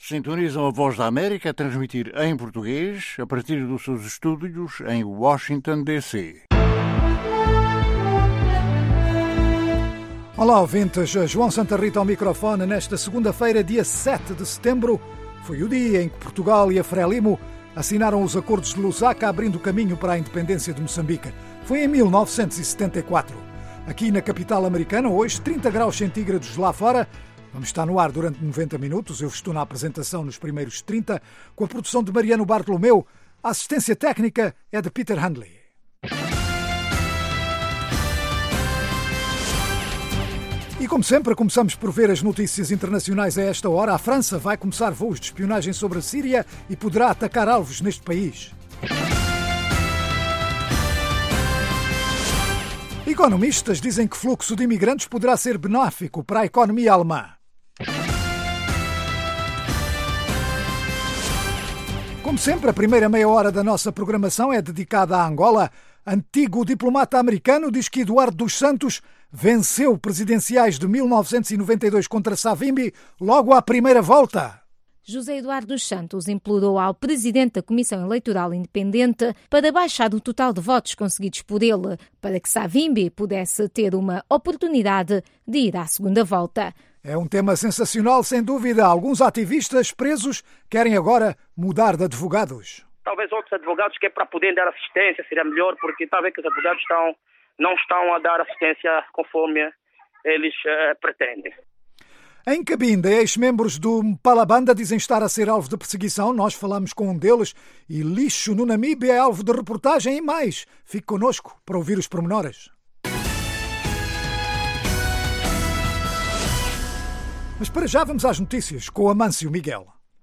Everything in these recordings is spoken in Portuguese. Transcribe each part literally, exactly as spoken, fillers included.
Sintonizam a Voz da América a transmitir em português a partir dos seus estúdios em Washington, D C. Olá, ouvintes. João Santa Rita ao microfone nesta segunda-feira, dia sete de setembro. Foi o dia em que Portugal e a Frelimo assinaram os acordos de Lusaka, abrindo caminho para a independência de Moçambique. Foi em mil novecentos e setenta e quatro. Aqui na capital americana, hoje, trinta graus centígrados lá fora. Vamos estar no ar durante noventa minutos. Eu estou na apresentação nos primeiros trinta, com a produção de Mariano Bartolomeu. A assistência técnica é de Peter Handley. E como sempre, começamos por ver as notícias internacionais a esta hora. A França vai começar voos de espionagem sobre a Síria e poderá atacar alvos neste país. Economistas dizem que o fluxo de imigrantes poderá ser benéfico para a economia alemã. Como sempre, a primeira meia hora da nossa programação é dedicada à Angola. Antigo diplomata americano diz que Eduardo dos Santos venceu presidenciais de mil novecentos e noventa e dois contra Savimbi logo à primeira volta. José Eduardo dos Santos implorou ao presidente da Comissão Eleitoral Independente para baixar o total de votos conseguidos por ele, para que Savimbi pudesse ter uma oportunidade de ir à segunda volta. É um tema sensacional, sem dúvida. Alguns ativistas presos querem agora mudar de advogados. Talvez outros advogados que é para poderem dar assistência seria melhor, porque talvez que os advogados estão, não estão a dar assistência conforme eles uh, pretendem. Em Cabinda, ex-membros do Mpalabanda dizem estar a ser alvo de perseguição. Nós falamos com um deles e lixo no Namíbia é alvo de reportagem e mais. Fique connosco para ouvir os pormenores. Mas para já vamos às notícias com Amâncio Miguel.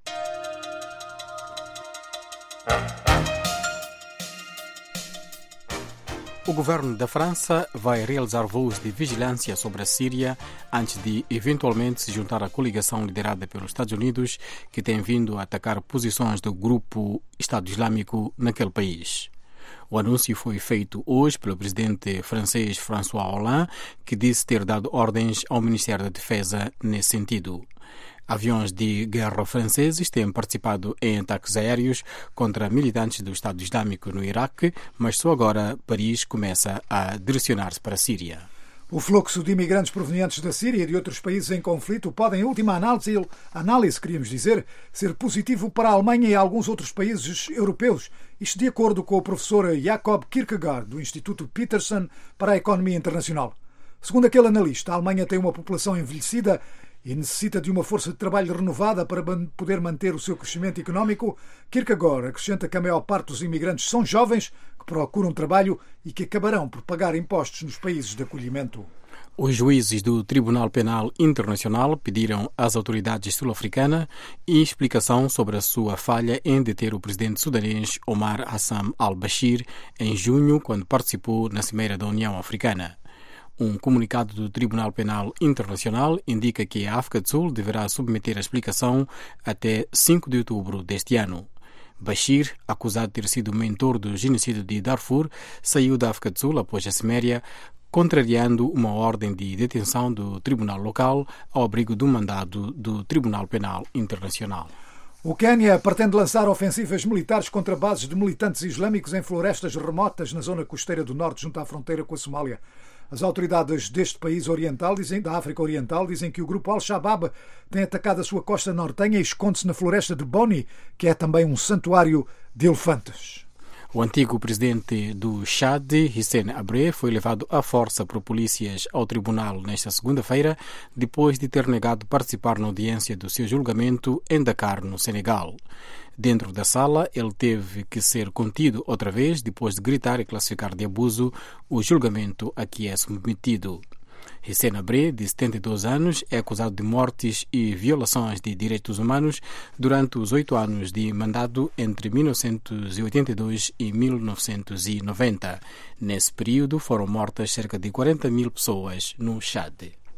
O governo da França vai realizar voos de vigilância sobre a Síria antes de eventualmente se juntar à coligação liderada pelos Estados Unidos, que tem vindo a atacar posições do grupo Estado Islâmico naquele país. O anúncio foi feito hoje pelo presidente francês François Hollande, que disse ter dado ordens ao Ministério da Defesa nesse sentido. Aviões de guerra franceses têm participado em ataques aéreos contra militantes do Estado Islâmico no Iraque, mas só agora Paris começa a direcionar-se para a Síria. O fluxo de imigrantes provenientes da Síria e de outros países em conflito pode, em última análise, análise, queríamos dizer, ser positivo para a Alemanha e alguns outros países europeus. Isto de acordo com o professor Jakob Kierkegaard, do Instituto Peterson para a Economia Internacional. Segundo aquele analista, a Alemanha tem uma população envelhecida e necessita de uma força de trabalho renovada para poder manter o seu crescimento económico. Kierkegaard acrescenta que a maior parte dos imigrantes são jovens que procuram trabalho e que acabarão por pagar impostos nos países de acolhimento. Os juízes do Tribunal Penal Internacional pediram às autoridades sul-africanas explicação sobre a sua falha em deter o presidente sudanês Omar Hassan al-Bashir em junho, quando participou na Cimeira da União Africana. Um comunicado do Tribunal Penal Internacional indica que a África do Sul deverá submeter a explicação até cinco de outubro deste ano. Bashir, acusado de ter sido mentor do genocídio de Darfur, saiu da África do Sul após a Cimeira, contrariando uma ordem de detenção do tribunal local ao abrigo do mandado do Tribunal Penal Internacional. O Quênia pretende lançar ofensivas militares contra bases de militantes islâmicos em florestas remotas na zona costeira do norte, junto à fronteira com a Somália. As autoridades deste país oriental, dizem, da África Oriental, dizem que o grupo Al-Shabaab tem atacado a sua costa nortenha e esconde-se na floresta de Boni, que é também um santuário de elefantes. O antigo presidente do Chad, Hissène Habré, foi levado à força por polícias ao tribunal nesta segunda-feira, depois de ter negado participar na audiência do seu julgamento em Dakar, no Senegal. Dentro da sala, ele teve que ser contido outra vez depois de gritar e classificar de abuso o julgamento a que é submetido. Hissène Habré, de setenta e dois anos, é acusado de mortes e violações de direitos humanos durante os oito anos de mandato entre mil novecentos e oitenta e dois e mil novecentos e noventa. Nesse período, foram mortas cerca de quarenta mil pessoas no Chad.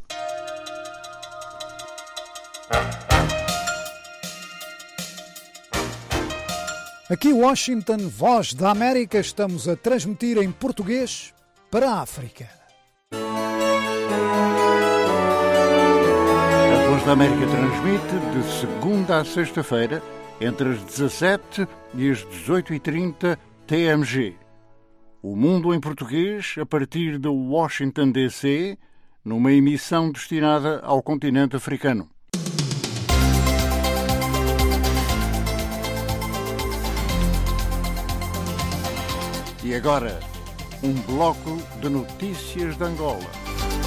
Aqui Washington, Voz da América, estamos a transmitir em português para a África. A Voz da América transmite de segunda a sexta-feira, entre as dezassete e as dezoito e trinta T M G. O Mundo em Português, a partir de Washington, D C, numa emissão destinada ao continente africano. E agora, um bloco de notícias de Angola.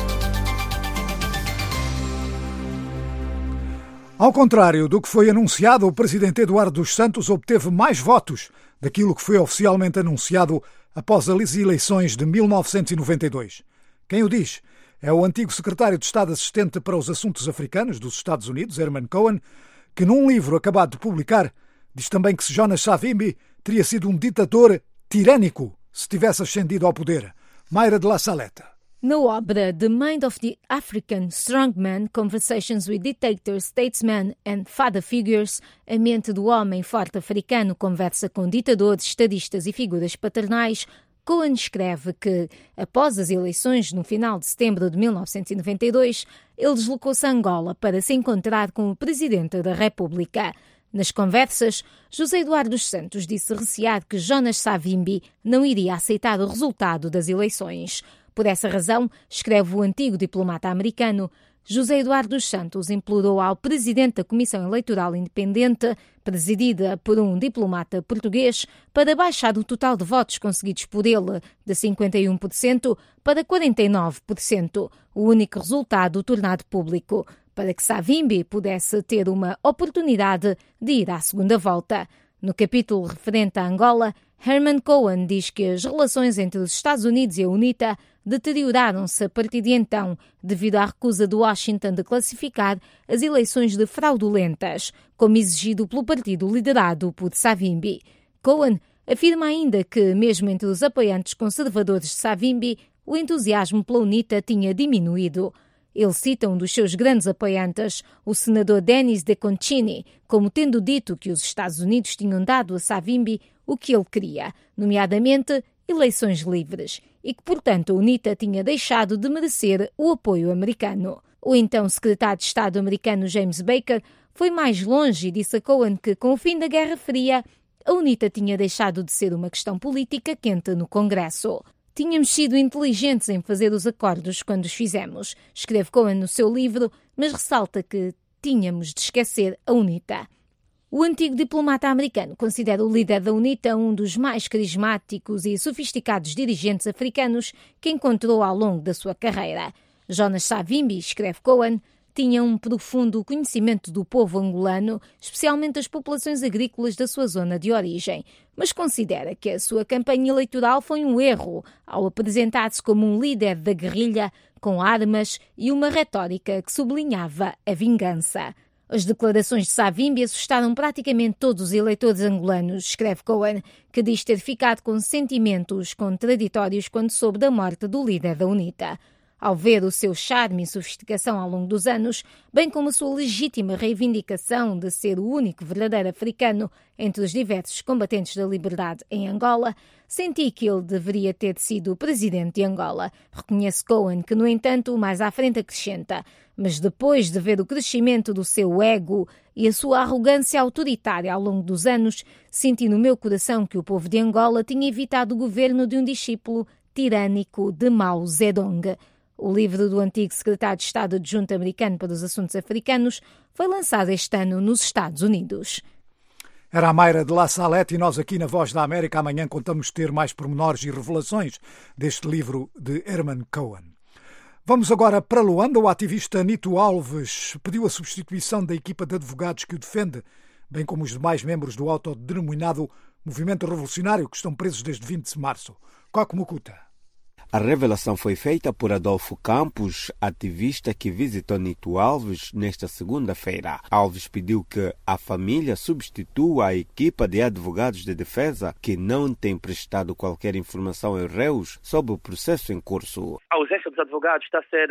Ao contrário do que foi anunciado, o presidente Eduardo dos Santos obteve mais votos daquilo que foi oficialmente anunciado após as eleições de mil novecentos e noventa e dois. Quem o diz é o antigo secretário de Estado assistente para os assuntos africanos dos Estados Unidos, Herman Cohen, que num livro acabado de publicar diz também que Jonas Savimbi teria sido um ditador tirânico se tivesse ascendido ao poder. Mayra de la Saleta. Na obra The Mind of the African Strongman, Conversations with Dictators, Statesmen and Father Figures, a mente do homem forte africano conversa com ditadores, estadistas e figuras paternais, Cohen escreve que, após as eleições no final de setembro de mil novecentos e noventa e dois, ele deslocou-se a Angola para se encontrar com o Presidente da República. Nas conversas, José Eduardo dos Santos disse recear que Jonas Savimbi não iria aceitar o resultado das eleições. Por essa razão, escreve o antigo diplomata americano, José Eduardo dos Santos implorou ao presidente da Comissão Eleitoral Independente, presidida por um diplomata português, para baixar o total de votos conseguidos por ele, de cinquenta e um por cento para quarenta e nove por cento, o único resultado tornado público, para que Savimbi pudesse ter uma oportunidade de ir à segunda volta. No capítulo referente a Angola, Herman Cohen diz que as relações entre os Estados Unidos e a UNITA deterioraram-se a partir de então, devido à recusa de Washington de classificar as eleições de fraudulentas, como exigido pelo partido liderado por Savimbi. Cohen afirma ainda que, mesmo entre os apoiantes conservadores de Savimbi, o entusiasmo pela UNITA tinha diminuído. Ele cita um dos seus grandes apoiantes, o senador Denis de Concini, como tendo dito que os Estados Unidos tinham dado a Savimbi o que ele queria, nomeadamente eleições livres, e que, portanto, a UNITA tinha deixado de merecer o apoio americano. O então secretário de Estado americano James Baker foi mais longe e disse a Cohen que, com o fim da Guerra Fria, a UNITA tinha deixado de ser uma questão política quente no Congresso. Tínhamos sido inteligentes em fazer os acordos quando os fizemos, escreve Cohen no seu livro, mas ressalta que tínhamos de esquecer a UNITA. O antigo diplomata americano considera o líder da UNITA um dos mais carismáticos e sofisticados dirigentes africanos que encontrou ao longo da sua carreira. Jonas Savimbi, escreve Cohen, tinha um profundo conhecimento do povo angolano, especialmente das populações agrícolas da sua zona de origem, mas considera que a sua campanha eleitoral foi um erro ao apresentar-se como um líder da guerrilha com armas e uma retórica que sublinhava a vingança. As declarações de Savimbi assustaram praticamente todos os eleitores angolanos, escreve Cohen, que diz ter ficado com sentimentos contraditórios quando soube da morte do líder da UNITA. Ao ver o seu charme e sofisticação ao longo dos anos, bem como a sua legítima reivindicação de ser o único verdadeiro africano entre os diversos combatentes da liberdade em Angola, senti que ele deveria ter sido presidente de Angola. Reconhece Cohen que, no entanto, mais à frente acrescenta, mas depois de ver o crescimento do seu ego e a sua arrogância autoritária ao longo dos anos, senti no meu coração que o povo de Angola tinha evitado o governo de um discípulo tirânico de Mao Zedong. O livro do antigo secretário de Estado adjunto americano para os assuntos africanos foi lançado este ano nos Estados Unidos. Era a Mayra de la Salete e nós aqui na Voz da América amanhã contamos ter mais pormenores e revelações deste livro de Herman Cohen. Vamos agora para Luanda. O ativista Nito Alves pediu a substituição da equipa de advogados que o defende, bem como os demais membros do autodenominado Movimento Revolucionário que estão presos desde vinte de março. Coque Mucuta. A revelação foi feita por Adolfo Campos, ativista que visitou Nito Alves nesta segunda-feira. Alves pediu que a família substitua a equipa de advogados de defesa que não tem prestado qualquer informação aos réus sobre o processo em curso. A ausência dos advogados está a ser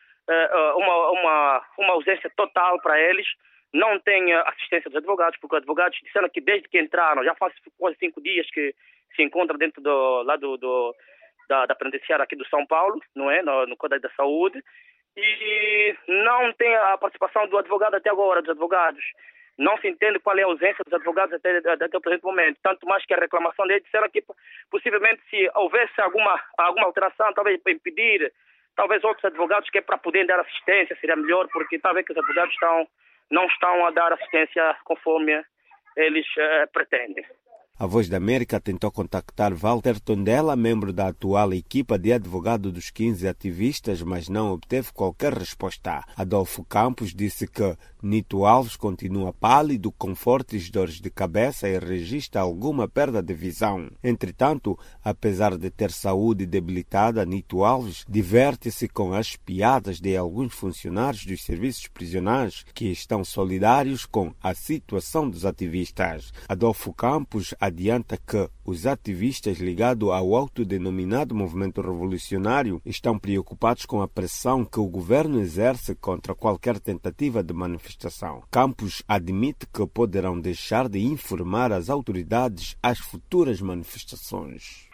uh, uma, uma, uma ausência total para eles. Não tem assistência dos advogados, porque os advogados disseram que desde que entraram, já faz quase cinco dias que se encontram dentro do, lá do, do, da, da penitenciária aqui do São Paulo, não é? No, no Código da Saúde, e não tem a participação do advogado até agora, dos advogados. Não se entende qual é a ausência dos advogados até, até o presente momento. Tanto mais que a reclamação deles disseram que possivelmente se houvesse alguma, alguma alteração, talvez para impedir, talvez outros advogados que é para poderem dar assistência seria melhor, porque talvez que os advogados estão, não estão a dar assistência conforme eles uh, pretendem. A Voz da América tentou contactar Walter Tondela, membro da atual equipa de advogado dos quinze ativistas, mas não obteve qualquer resposta. Adolfo Campos disse que Nito Alves continua pálido, com fortes dores de cabeça e registra alguma perda de visão. Entretanto, apesar de ter saúde debilitada, Nito Alves diverte-se com as piadas de alguns funcionários dos serviços prisionais que estão solidários com a situação dos ativistas. Adolfo Campos adianta que os ativistas ligados ao autodenominado movimento revolucionário estão preocupados com a pressão que o governo exerce contra qualquer tentativa de manifestação. Campos admite que poderão deixar de informar as autoridades às futuras manifestações.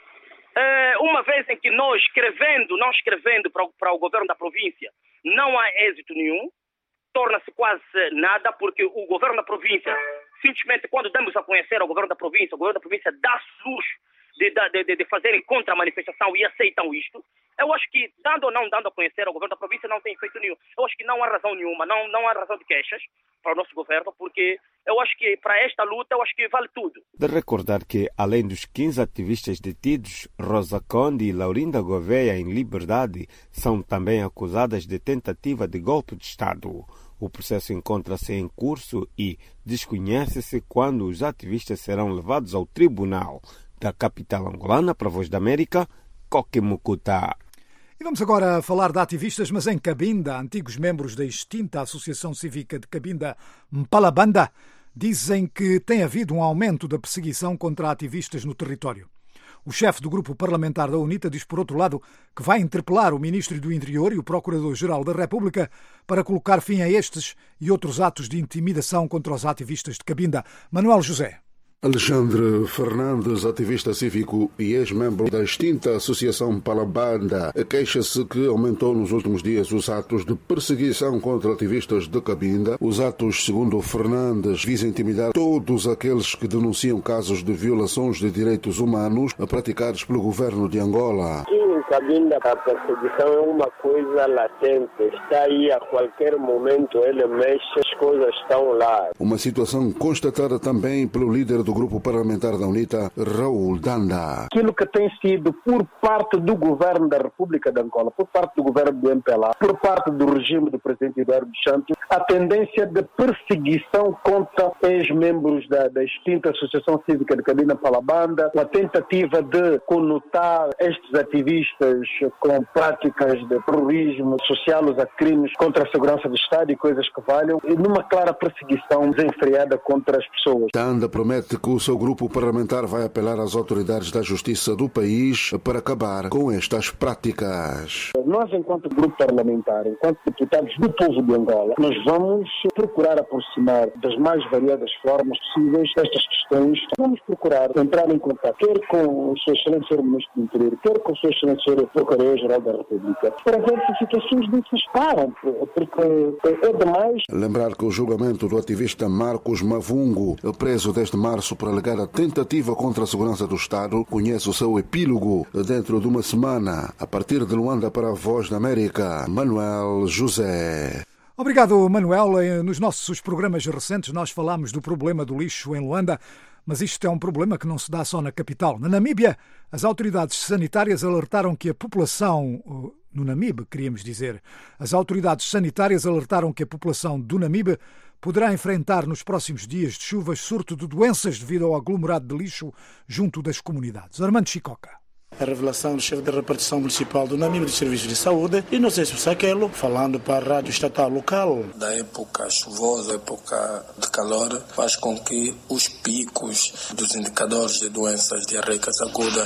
É, uma vez em que nós escrevendo, não escrevendo para o, para o governo da província, não há êxito nenhum, torna-se quase nada, porque o governo da província, simplesmente quando damos a conhecer ao governo da província, o governo da província dá-se luxo de, de, de fazerem contra a manifestação e aceitam isto. Eu acho que, dando ou não dando a conhecer ao governo da província, não tem efeito nenhum. Eu acho que não há razão nenhuma, não, não há razão de queixas para o nosso governo, porque eu acho que para esta luta, eu acho que vale tudo. De recordar que, além dos quinze ativistas detidos, Rosa Conde e Laurinda Gouveia, em liberdade, são também acusadas de tentativa de golpe de Estado. O processo encontra-se em curso e desconhece-se quando os ativistas serão levados ao tribunal. Da capital angolana, para a Voz da América, Coquemucuta. E vamos agora falar de ativistas, mas em Cabinda. Antigos membros da extinta Associação Cívica de Cabinda, Mpalabanda, dizem que tem havido um aumento da perseguição contra ativistas no território. O chefe do grupo parlamentar da UNITA diz, por outro lado, que vai interpelar o Ministro do Interior e o Procurador-Geral da República para colocar fim a estes e outros atos de intimidação contra os ativistas de Cabinda. Manuel José. Alexandre Fernandes, ativista cívico e ex-membro da extinta Associação Mpalabanda, queixa-se que aumentou nos últimos dias os atos de perseguição contra ativistas de Cabinda. Os atos, segundo Fernandes, visam intimidar todos aqueles que denunciam casos de violações de direitos humanos praticados pelo governo de Angola. Aqui em Cabinda a perseguição é uma coisa latente, está aí a qualquer momento, ele mexe, as coisas estão lá. Uma situação constatada também pelo líder do do grupo parlamentar da UNITA, Raul Danda. Aquilo que tem sido por parte do governo da República de Angola, por parte do governo do M P L A, por parte do regime do presidente Eduardo dos Santos, a tendência de perseguição contra ex-membros da, da extinta Associação Cívica de Cabinda Mpalabanda, a tentativa de conotar estes ativistas com práticas de terrorismo, associá-los a crimes contra a segurança do Estado e coisas que valham, e numa clara perseguição desenfreada contra as pessoas. Danda promete que o seu grupo parlamentar vai apelar às autoridades da justiça do país para acabar com estas práticas. Nós, enquanto grupo parlamentar, enquanto deputados do povo de Angola, nós vamos procurar aproximar das mais variadas formas possíveis estas questões. Vamos procurar entrar em contato, quer com o seu excelente senhor Ministro do Interior, quer com o seu excelente senhor Procurador-Geral da República, para ver se situações dessas param, porque é demais. Lembrar que o julgamento do ativista Marcos Mavungo, preso desde março por alegar a tentativa contra a segurança do Estado, conhece o seu epílogo dentro de uma semana. A partir de Luanda, para a Voz da América, Manuel José. Obrigado, Manuel. Nos nossos programas recentes nós falámos do problema do lixo em Luanda, mas isto é um problema que não se dá só na capital. Na Namíbia, as autoridades sanitárias alertaram que a população... No Namibe, queríamos dizer. As autoridades sanitárias alertaram que a população do Namibe poderá enfrentar nos próximos dias de chuvas surto de doenças devido ao aglomerado de lixo junto das comunidades. Armando Chicoca. A revelação do chefe da repartição municipal do Namibe de Serviços de Saúde, Inocêncio Saquelo, falando para a rádio estatal local. Da época chuvosa, época de calor, faz com que os picos dos indicadores de doenças diarreicas agudas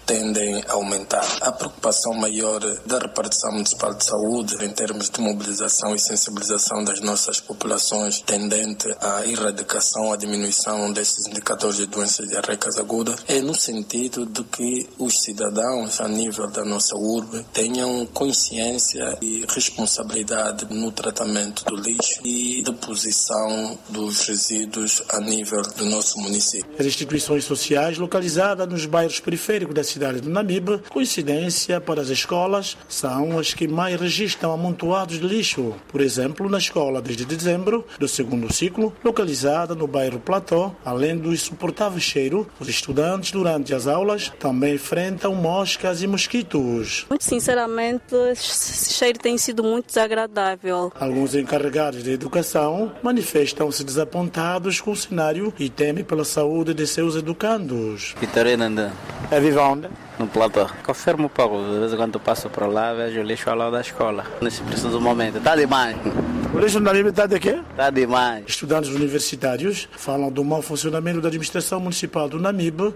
tendem a aumentar. A preocupação maior da repartição municipal de saúde em termos de mobilização e sensibilização das nossas populações tendente à erradicação, à diminuição desses indicadores de doenças diarreicas agudas é no sentido de que os cidadãos a nível da nossa urbe tenham consciência e responsabilidade no tratamento do lixo e deposição dos resíduos a nível do nosso município. As instituições sociais localizadas nos bairros periféricos da cidade de Namibe, coincidência para as escolas, são as que mais registram amontoados de lixo. Por exemplo, na escola desde dezembro do segundo ciclo, localizada no bairro Plató, além do insuportável cheiro, os estudantes durante as aulas também enfrentam moscas e mosquitos. Muito sinceramente, esse cheiro tem sido muito desagradável. Alguns encarregados de educação manifestam-se desapontados com o cenário e temem pela saúde de seus educandos. Vitorina ainda. É viva onde? No platô. Confirmo pouco, de vez em quando eu passo por lá, vejo o lixo ao lado da escola. Nesse preciso momento, está demais. O lixo na Namibe está de quê? Está demais. Estudantes universitários falam do mau funcionamento da administração municipal do Namibe.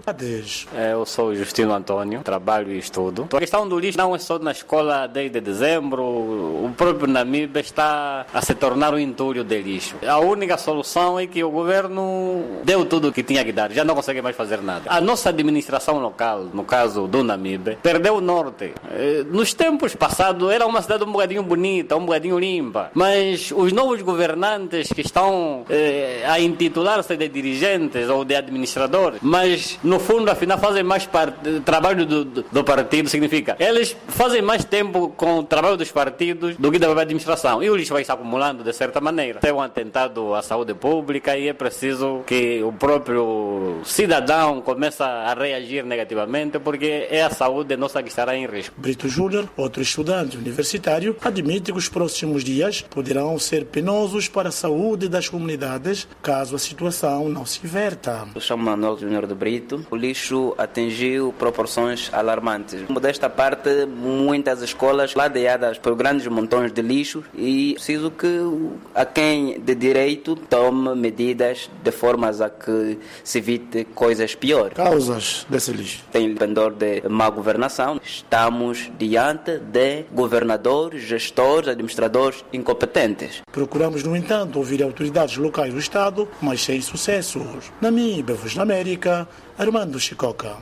Eu sou Justino Antônio, trabalho e estudo. A questão do lixo não é só na escola desde dezembro. O próprio Namibe está a se tornar um entulho de lixo. A única solução é que o governo deu tudo o que tinha que dar, já não consegue mais fazer nada. A nossa administração local, no caso do Namibe, perdeu o norte. Nos tempos passados era uma cidade um bocadinho bonita, um bocadinho limpa, mas os novos governantes que estão eh, a intitular-se de dirigentes ou de administradores, mas no fundo afinal fazem mais parte, trabalho do, do, do partido, significa eles fazem mais tempo com o trabalho dos partidos do que da própria administração, e o lixo vai se acumulando de certa maneira. É um atentado à saúde pública e é preciso que o próprio cidadão comece a reagir negativamente, porque é a saúde nossa que estará em risco. Brito Júnior, outro estudante universitário, admite que os próximos dias poderão ser penosos para a saúde das comunidades caso a situação não se inverta. Eu chamo Manuel Júnior de Brito. O lixo atingiu proporções alarmantes. Desta parte, muitas escolas ladeadas por grandes montões de lixo e preciso que a quem de direito tome medidas de formas a que se evite coisas piores. Causas desse lixo. Tem pendor de má governação. Estamos diante de governadores, gestores, administradores incompetentes. Procuramos, no entanto, ouvir autoridades locais do Estado, mas sem sucessos. Namibe, Voz da América, Armando Chicoca.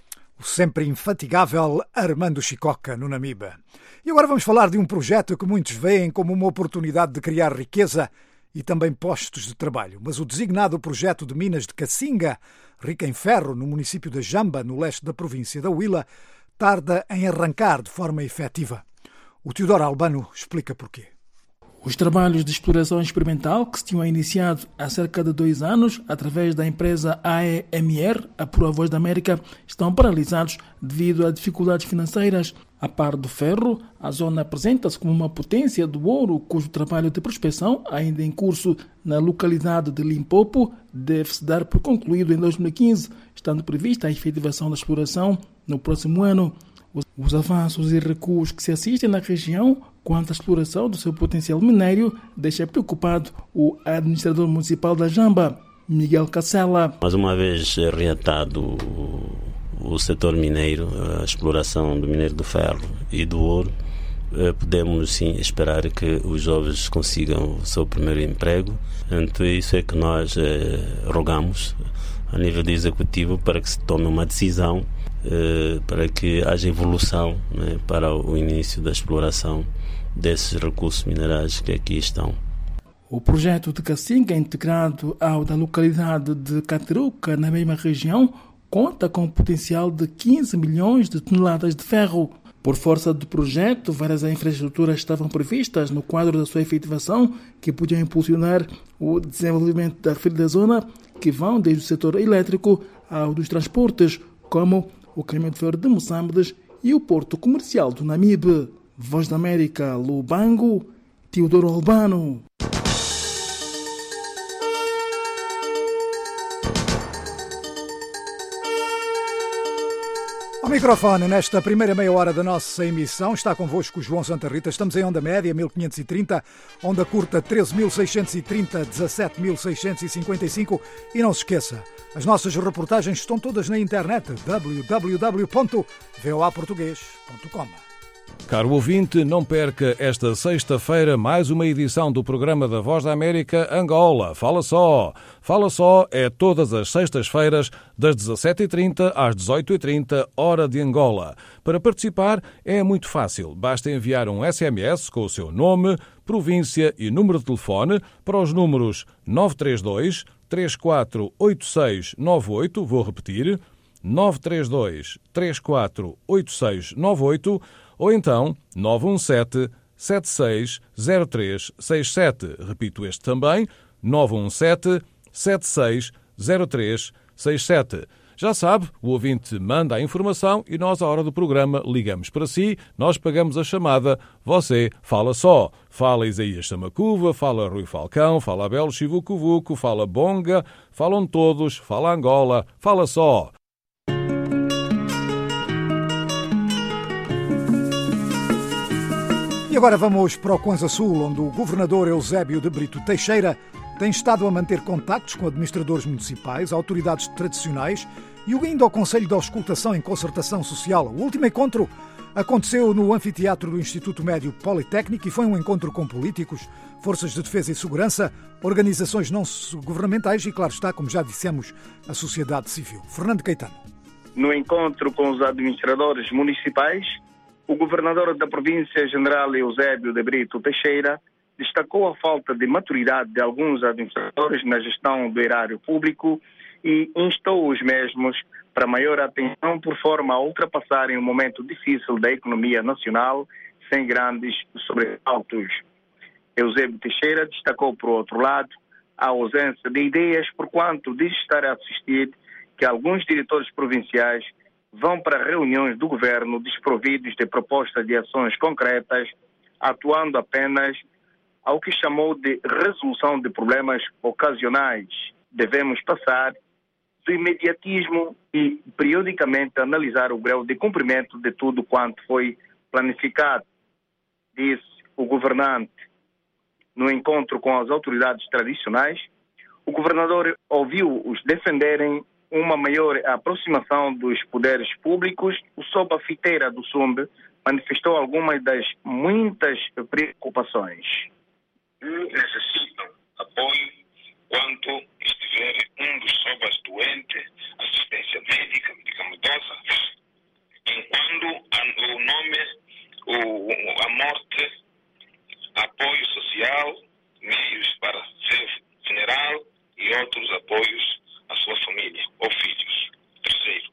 O sempre infatigável Armando Chicoca, no Namibe. E agora vamos falar de um projeto que muitos veem como uma oportunidade de criar riqueza e também postos de trabalho. Mas o designado projeto de Minas de Cacinga, rica em ferro, no município de Jamba, no leste da província da Huila, tarda em arrancar de forma efetiva. O Teodoro Albano explica porquê. Os trabalhos de exploração experimental, que se tinham iniciado há cerca de dois anos, através da empresa A E M R, a Pura Voz da América, estão paralisados devido a dificuldades financeiras. A par do ferro, a zona apresenta-se como uma potência do ouro, cujo trabalho de prospecção, ainda em curso na localidade de Limpopo, deve-se dar por concluído em dois mil e quinze, estando prevista a efetivação da exploração no próximo ano. Os avanços e recuos que se assistem na região quanto à exploração do seu potencial minério deixa preocupado o administrador municipal da Jamba, Miguel Cacela. Mais uma vez reatado o setor mineiro, a exploração do minério do ferro e do ouro, podemos sim esperar que os jovens consigam o seu primeiro emprego. Então isso é que nós eh, rogamos a nível de executivo para que se tome uma decisão, eh, para que haja evolução, né, para o início da exploração desses recursos minerais que aqui estão. O projeto de Cacinga, integrado ao da localidade de Cateruca, na mesma região, conta com um potencial de quinze milhões de toneladas de ferro. Por força do projeto, várias infraestruturas estavam previstas no quadro da sua efetivação que podiam impulsionar o desenvolvimento da referida zona, que vão desde o setor elétrico ao dos transportes, como o caminho de ferro de Moçambique e o porto comercial do Namibe. Voz da América, Lubango, Teodoro Albano. Microfone, nesta primeira meia hora da nossa emissão, está convosco o João Santa Rita. Estamos em onda média mil quinhentos e trinta, onda curta treze mil seiscentos e trinta, dezassete mil seiscentos e cinquenta e cinco e não se esqueça, as nossas reportagens estão todas na internet, w w w ponto voa português ponto com. Caro ouvinte, não perca esta sexta-feira mais uma edição do programa da Voz da América Angola. Fala só! Fala só é todas as sextas-feiras, das dezassete e trinta às dezoito e trinta, hora de Angola. Para participar é muito fácil. Basta enviar um S M S com o seu nome, província e número de telefone para os números nove três dois, três quatro oito seis nove oito, vou repetir, nove três dois, três quatro oito seis nove oito, ou então nove um sete, sete seis zero três seis sete. Repito este também, nove um sete, sete seis zero três seis sete. Já sabe, o ouvinte manda a informação e nós, à hora do programa, ligamos para si, nós pagamos a chamada, você fala só. Fala Isaías Samacuva, fala Rui Falcão, fala Abel Chivucuvuco, fala Bonga, falam todos, fala Angola, fala só. E agora vamos para o Kwanza Sul, onde o governador Eusébio de Brito Teixeira tem estado a manter contactos com administradores municipais, autoridades tradicionais e ainda o Conselho de Auscultação em Concertação Social. O último encontro aconteceu no anfiteatro do Instituto Médio Politécnico e foi um encontro com políticos, forças de defesa e segurança, organizações não governamentais e, claro está, como já dissemos, a sociedade civil. Fernando Caetano. No encontro com os administradores municipais, o governador da província, general Eusébio de Brito Teixeira, destacou a falta de maturidade de alguns administradores na gestão do erário público e instou os mesmos para maior atenção por forma a ultrapassarem um momento difícil da economia nacional sem grandes sobressaltos. Eusébio Teixeira destacou, por outro lado, a ausência de ideias, porquanto diz estar a assistir que alguns diretores provinciais vão para reuniões do governo desprovidos de propostas de ações concretas, atuando apenas ao que chamou de resolução de problemas ocasionais. Devemos passar do imediatismo e, periodicamente, analisar o grau de cumprimento de tudo quanto foi planificado, disse o governante. No encontro com as autoridades tradicionais, o governador ouviu-os defenderem uma maior aproximação dos poderes públicos. O sob a fiteira do Sumbe manifestou algumas das muitas preocupações. Necessitam apoio quando estiver um dos sobas doente, assistência médica, medicamentosa, enquanto o nome, o, a morte, apoio social, meios para seu funeral e outros apoios à sua família ou filhos. Terceiro,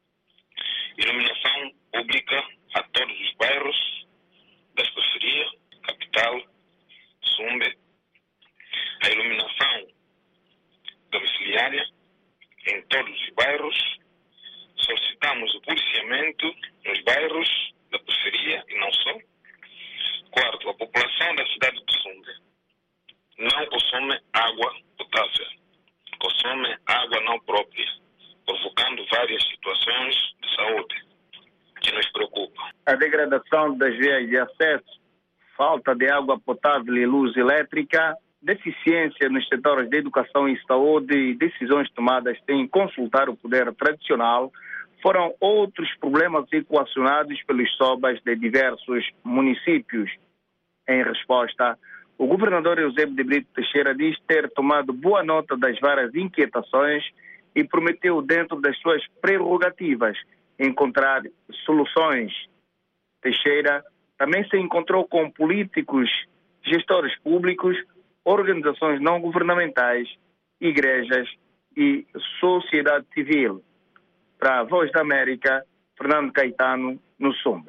iluminação pública a todos os bairros das periferias, capital, Sumbe. A iluminação domiciliária em todos os bairros. Solicitamos o policiamento nos bairros da periferia e não só. Quarto, a população da cidade de Sumbe não consome água potável, consome água não própria, provocando várias situações de saúde que nos preocupam. A degradação das vias de acesso, falta de água potável e luz elétrica, deficiência nos setores de educação e saúde e decisões tomadas sem consultar o poder tradicional foram outros problemas equacionados pelos sobas de diversos municípios. Em resposta, o governador Eusébio de Brito Teixeira diz ter tomado boa nota das várias inquietações e prometeu, dentro das suas prerrogativas, encontrar soluções. Teixeira também se encontrou com políticos, gestores públicos, organizações não governamentais, igrejas e sociedade civil. Para a Voz da América, Fernando Caetano, no Sumbe.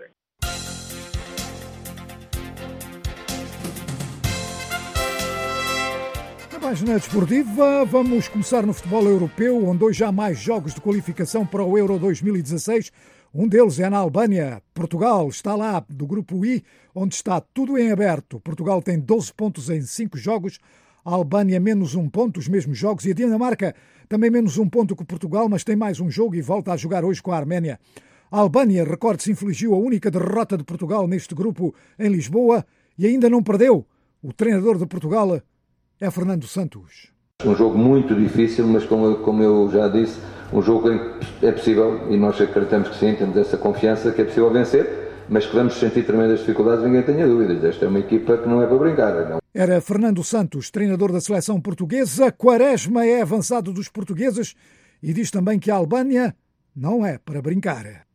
Na página desportiva, vamos começar no futebol europeu, onde hoje há mais jogos de qualificação para o Euro dois mil e dezasseis. Um deles é na Albânia. Portugal está lá, do grupo I, onde está tudo em aberto. Portugal tem doze pontos em cinco jogos, a Albânia menos um ponto, os mesmos jogos, e a Dinamarca também menos um ponto que Portugal, mas tem mais um jogo e volta a jogar hoje com a Arménia. A Albânia, recorde-se, infligiu a única derrota de Portugal neste grupo em Lisboa e ainda não perdeu. O treinador de Portugal é Fernando Santos. Um jogo muito difícil, mas como, como eu já disse, um jogo em que é possível, e nós acreditamos que sim, temos essa confiança que é possível vencer, mas que vamos sentir tremendas dificuldades, ninguém tenha dúvidas. Esta é uma equipa que não é para brincar. Não. Era Fernando Santos, treinador da seleção portuguesa. Quaresma é avançado dos portugueses e diz também que a Albânia não é para brincar.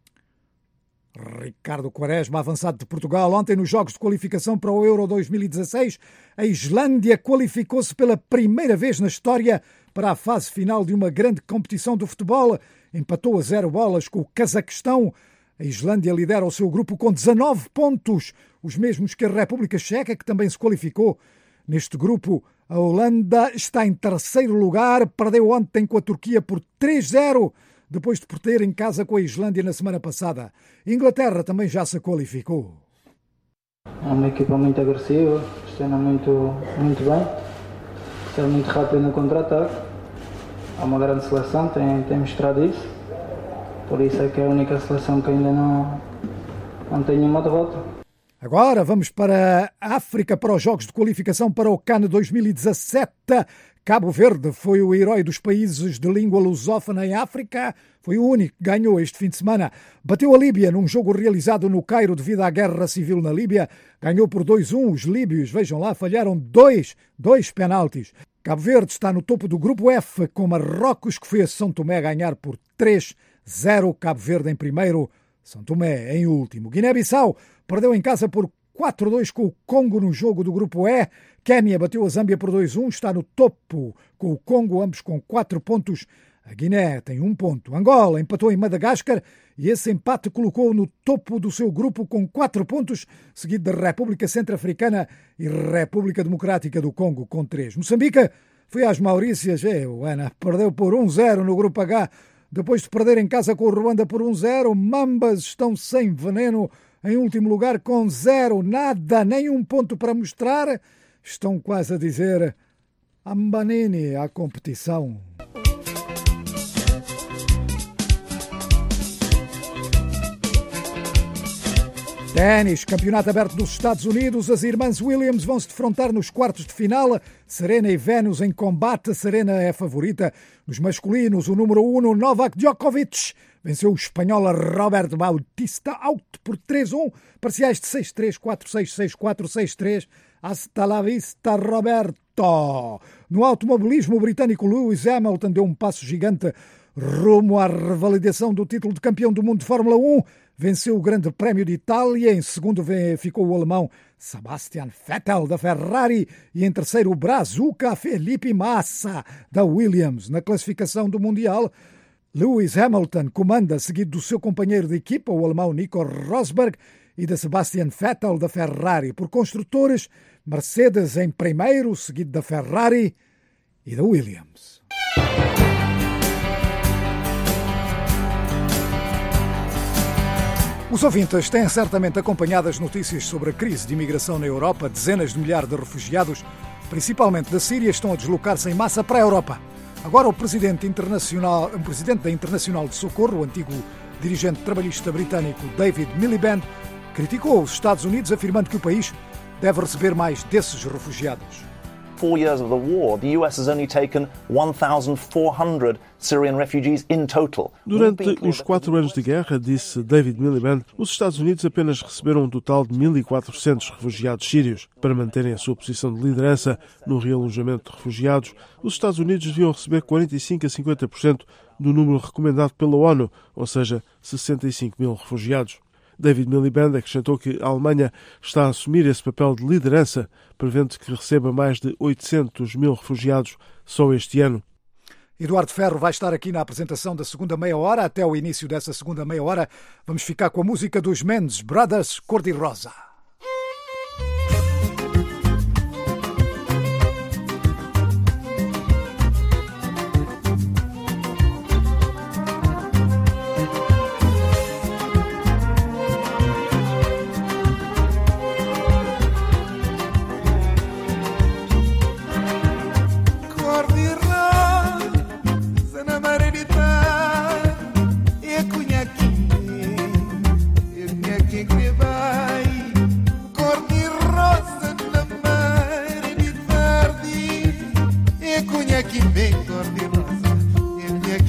Ricardo Quaresma, avançado de Portugal. Ontem, nos jogos de qualificação para o Euro dois mil e dezasseis, a Islândia qualificou-se pela primeira vez na história para a fase final de uma grande competição do futebol. Empatou a zero bolas com o Cazaquistão. A Islândia lidera o seu grupo com dezanove pontos, os mesmos que a República Checa, que também se qualificou. Neste grupo, a Holanda está em terceiro lugar, perdeu ontem com a Turquia por três a zero, depois de perder em casa com a Islândia na semana passada. A Inglaterra também já se qualificou. É uma equipa muito agressiva, gestiona muito, muito bem, é muito rápido no contra-ataque. É uma grande seleção, tem, tem mostrado isso. Por isso é que é a única seleção que ainda não, não tem nenhuma derrota. Agora vamos para a África, para os jogos de qualificação para o CAN dois mil e dezassete. Cabo Verde foi o herói dos países de língua lusófona em África. Foi o único que ganhou este fim de semana. Bateu a Líbia num jogo realizado no Cairo devido à guerra civil na Líbia. Ganhou por dois a um. Os líbios, vejam lá, falharam dois, dois penaltis. Cabo Verde está no topo do grupo F com Marrocos, que foi a São Tomé ganhar por três a zero. Cabo Verde em primeiro, São Tomé em último. Guiné-Bissau perdeu em casa por quatro a dois com o Congo no jogo do grupo E. Quénia bateu a Zâmbia por dois a um, está no topo com o Congo, ambos com quatro pontos. A Guiné tem um ponto. Angola empatou em Madagascar e esse empate colocou no topo do seu grupo com quatro pontos, seguido da República Centro-Africana e República Democrática do Congo com três. Moçambique foi às Maurícias, é, Ana, perdeu por um a zero no grupo H. Depois de perder em casa com o Ruanda por um a zero, Mambas estão sem veneno em último lugar com zero, nada, nem um ponto para mostrar. Estão quase a dizer Ambanini à competição. Ténis, Campeonato Aberto dos Estados Unidos. As irmãs Williams vão se defrontar nos quartos de final. Serena e Venus em combate. Serena é a favorita. Nos masculinos, o número um, Novak Djokovic, venceu o espanhol Robert Bautista out por três a um. Parciais de seis a três, quatro a seis, seis a quatro, seis a três. Hasta la vista, Roberto. No automobilismo, o britânico Lewis Hamilton deu um passo gigante rumo à revalidação do título de campeão do mundo de Fórmula um. Venceu o Grande Prémio de Itália. Em segundo ficou o alemão Sebastian Vettel, da Ferrari. E em terceiro, o brazuca Felipe Massa, da Williams. Na classificação do Mundial, Lewis Hamilton comanda, seguido do seu companheiro de equipa, o alemão Nico Rosberg, e da Sebastian Vettel, da Ferrari. Por construtores, Mercedes em primeiro, seguido da Ferrari e da Williams. Os ouvintes têm certamente acompanhado as notícias sobre a crise de imigração na Europa. Dezenas de milhares de refugiados, principalmente da Síria, estão a deslocar-se em massa para a Europa. Agora o presidente, internacional, o presidente da Internacional de Socorro, o antigo dirigente trabalhista britânico David Miliband, criticou os Estados Unidos, afirmando que o país deve receber mais desses refugiados. Four years of the war, the U S has only taken one thousand four hundred Syrian refugees in total. Durante os quatro anos de guerra, disse David Miliband, os Estados Unidos apenas receberam um total de mil e quatrocentos refugiados sírios. Para manterem a sua posição de liderança no realojamento de refugiados, os Estados Unidos deviam receber quarenta e cinco a cinquenta por cento do número recomendado pela ONU, ou seja, sessenta e cinco mil refugiados. David Miliband acrescentou que a Alemanha está a assumir esse papel de liderança, prevendo que receba mais de oitocentos mil refugiados só este ano. Eduardo Ferro vai estar aqui na apresentação da segunda meia hora. Até o início dessa segunda meia hora vamos ficar com a música dos Mendes Brothers, Cor-de-Rosa. Cor-de-rosa na mareira e a cunha aqui.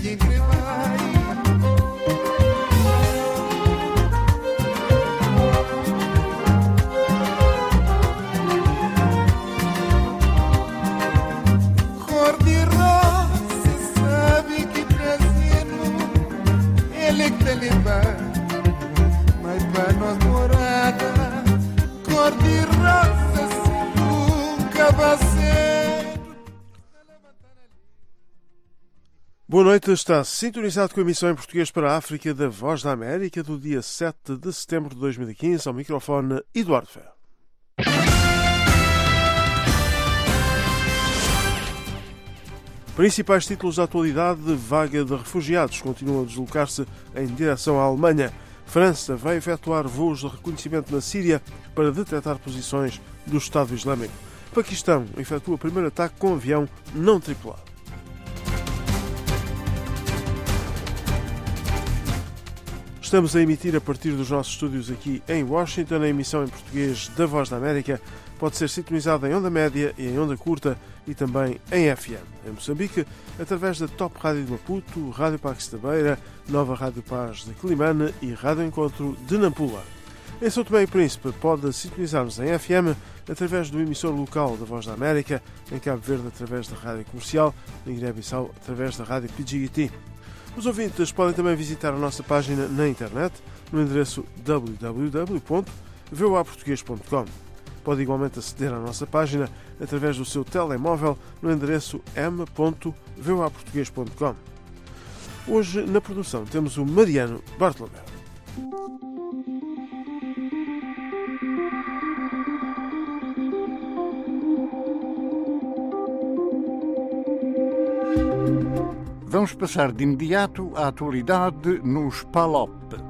Boa noite, está sintonizado com a emissão em português para a África da Voz da América do dia sete de setembro de dois mil e quinze, ao microfone Eduardo Ferro. Principais títulos da atualidade: vaga de refugiados continuam a deslocar-se em direção à Alemanha. França vai efetuar voos de reconhecimento na Síria para detectar posições do Estado Islâmico. Paquistão efetua o primeiro ataque com avião não tripulado. Estamos a emitir a partir dos nossos estúdios aqui em Washington. A emissão em português da Voz da América pode ser sintonizada em onda média e em onda curta e também em F M. Em Moçambique, através da Top Rádio de Maputo, Rádio Pax da Beira, Nova Rádio Paz de Quelimane e Rádio Encontro de Nampula. Em São Tomé e Príncipe pode sintonizar-nos em F M através do emissor local da Voz da América, em Cabo Verde através da Rádio Comercial, em Guiné-Bissau através da Rádio P G T. Os ouvintes podem também visitar a nossa página na internet, no endereço w w w ponto v o a português ponto com. Pode igualmente aceder à nossa página através do seu telemóvel no endereço m ponto v o a português ponto com. Hoje, na produção, temos o Mariano Bartolomeu. Vamos passar de imediato à atualidade nos P A L O P.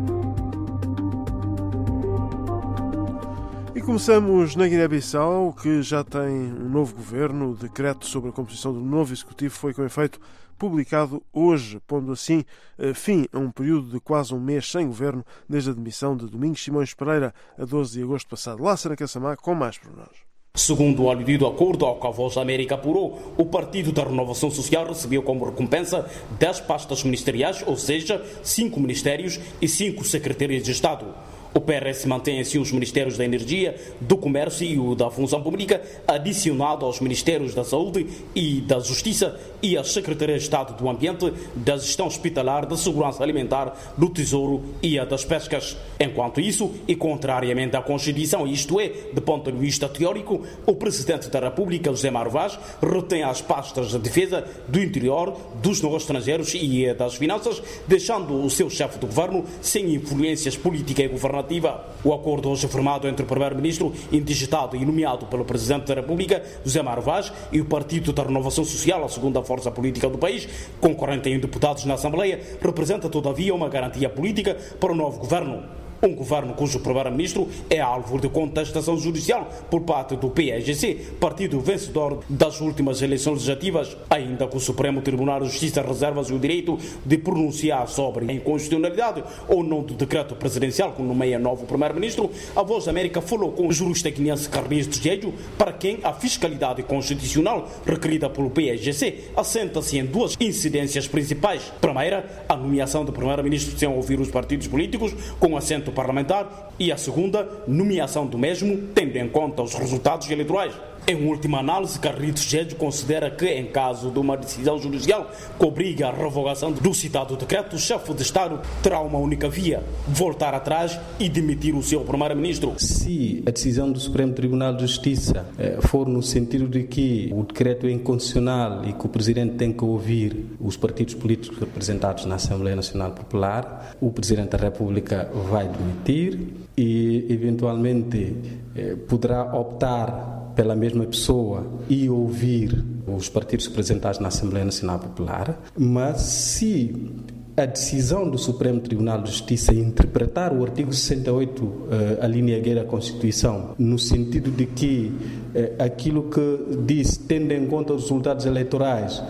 E começamos na Guiné-Bissau, que já tem um novo governo. O decreto sobre a composição do novo executivo foi com efeito publicado hoje, pondo assim fim a um período de quase um mês sem governo, desde a demissão de Domingos Simões Pereira a doze de agosto passado. Lá, Sara Cassamá, com mais pormenores. Segundo o aludido acordo ao que a Voz da América apurou, o Partido da Renovação Social recebeu como recompensa dez pastas ministeriais, ou seja, cinco ministérios e cinco secretarias de Estado. O P R S mantém assim os Ministérios da Energia, do Comércio e o da Função Pública, adicionado aos Ministérios da Saúde e da Justiça e às Secretarias de Estado do Ambiente, da Gestão Hospitalar, da Segurança Alimentar, do Tesouro e a das Pescas. Enquanto isso, e contrariamente à Constituição, isto é, de ponto de vista teórico, o Presidente da República, José Mário Vaz, retém as pastas da Defesa, do Interior, dos Negócios Estrangeiros e das Finanças, deixando o seu chefe do Governo sem influências políticas e governativas. O acordo hoje firmado entre o Primeiro-Ministro, indigitado e nomeado pelo Presidente da República, José Mário Vaz, e o Partido da Renovação Social, a segunda força política do país, com quarenta e um deputados na Assembleia, representa todavia uma garantia política para o novo governo. Um governo cujo primeiro-ministro é alvo de contestação judicial por parte do P S G C, partido vencedor das últimas eleições legislativas, ainda que o Supremo Tribunal de Justiça reserva-se o direito de pronunciar sobre a inconstitucionalidade ou não do decreto presidencial que nomeia novo primeiro-ministro. A Voz da América falou com o jurista guineense Carlinhos de Jejo, para quem a fiscalidade constitucional requerida pelo P S G C assenta-se em duas incidências principais. Primeira, a nomeação do primeiro-ministro sem ouvir os partidos políticos, com assento parlamentar, e a segunda, nomeação do mesmo, tendo em conta os resultados eleitorais. Em última análise, Carlitos Jejo considera que, em caso de uma decisão judicial que obriga a revogação do citado decreto, o chefe de Estado terá uma única via: voltar atrás e demitir o seu primeiro-ministro. Se a decisão do Supremo Tribunal de Justiça eh, for no sentido de que o decreto é inconstitucional e que o Presidente tem que ouvir os partidos políticos representados na Assembleia Nacional Popular, o Presidente da República vai demitir e, eventualmente, eh, poderá optar pela mesma pessoa e ouvir os partidos representados na Assembleia Nacional Popular, mas se a decisão do Supremo Tribunal de Justiça interpretar o artigo sessenta e oito, a linha G da Constituição, no sentido de que aquilo que diz, tendo em conta os resultados eleitorais,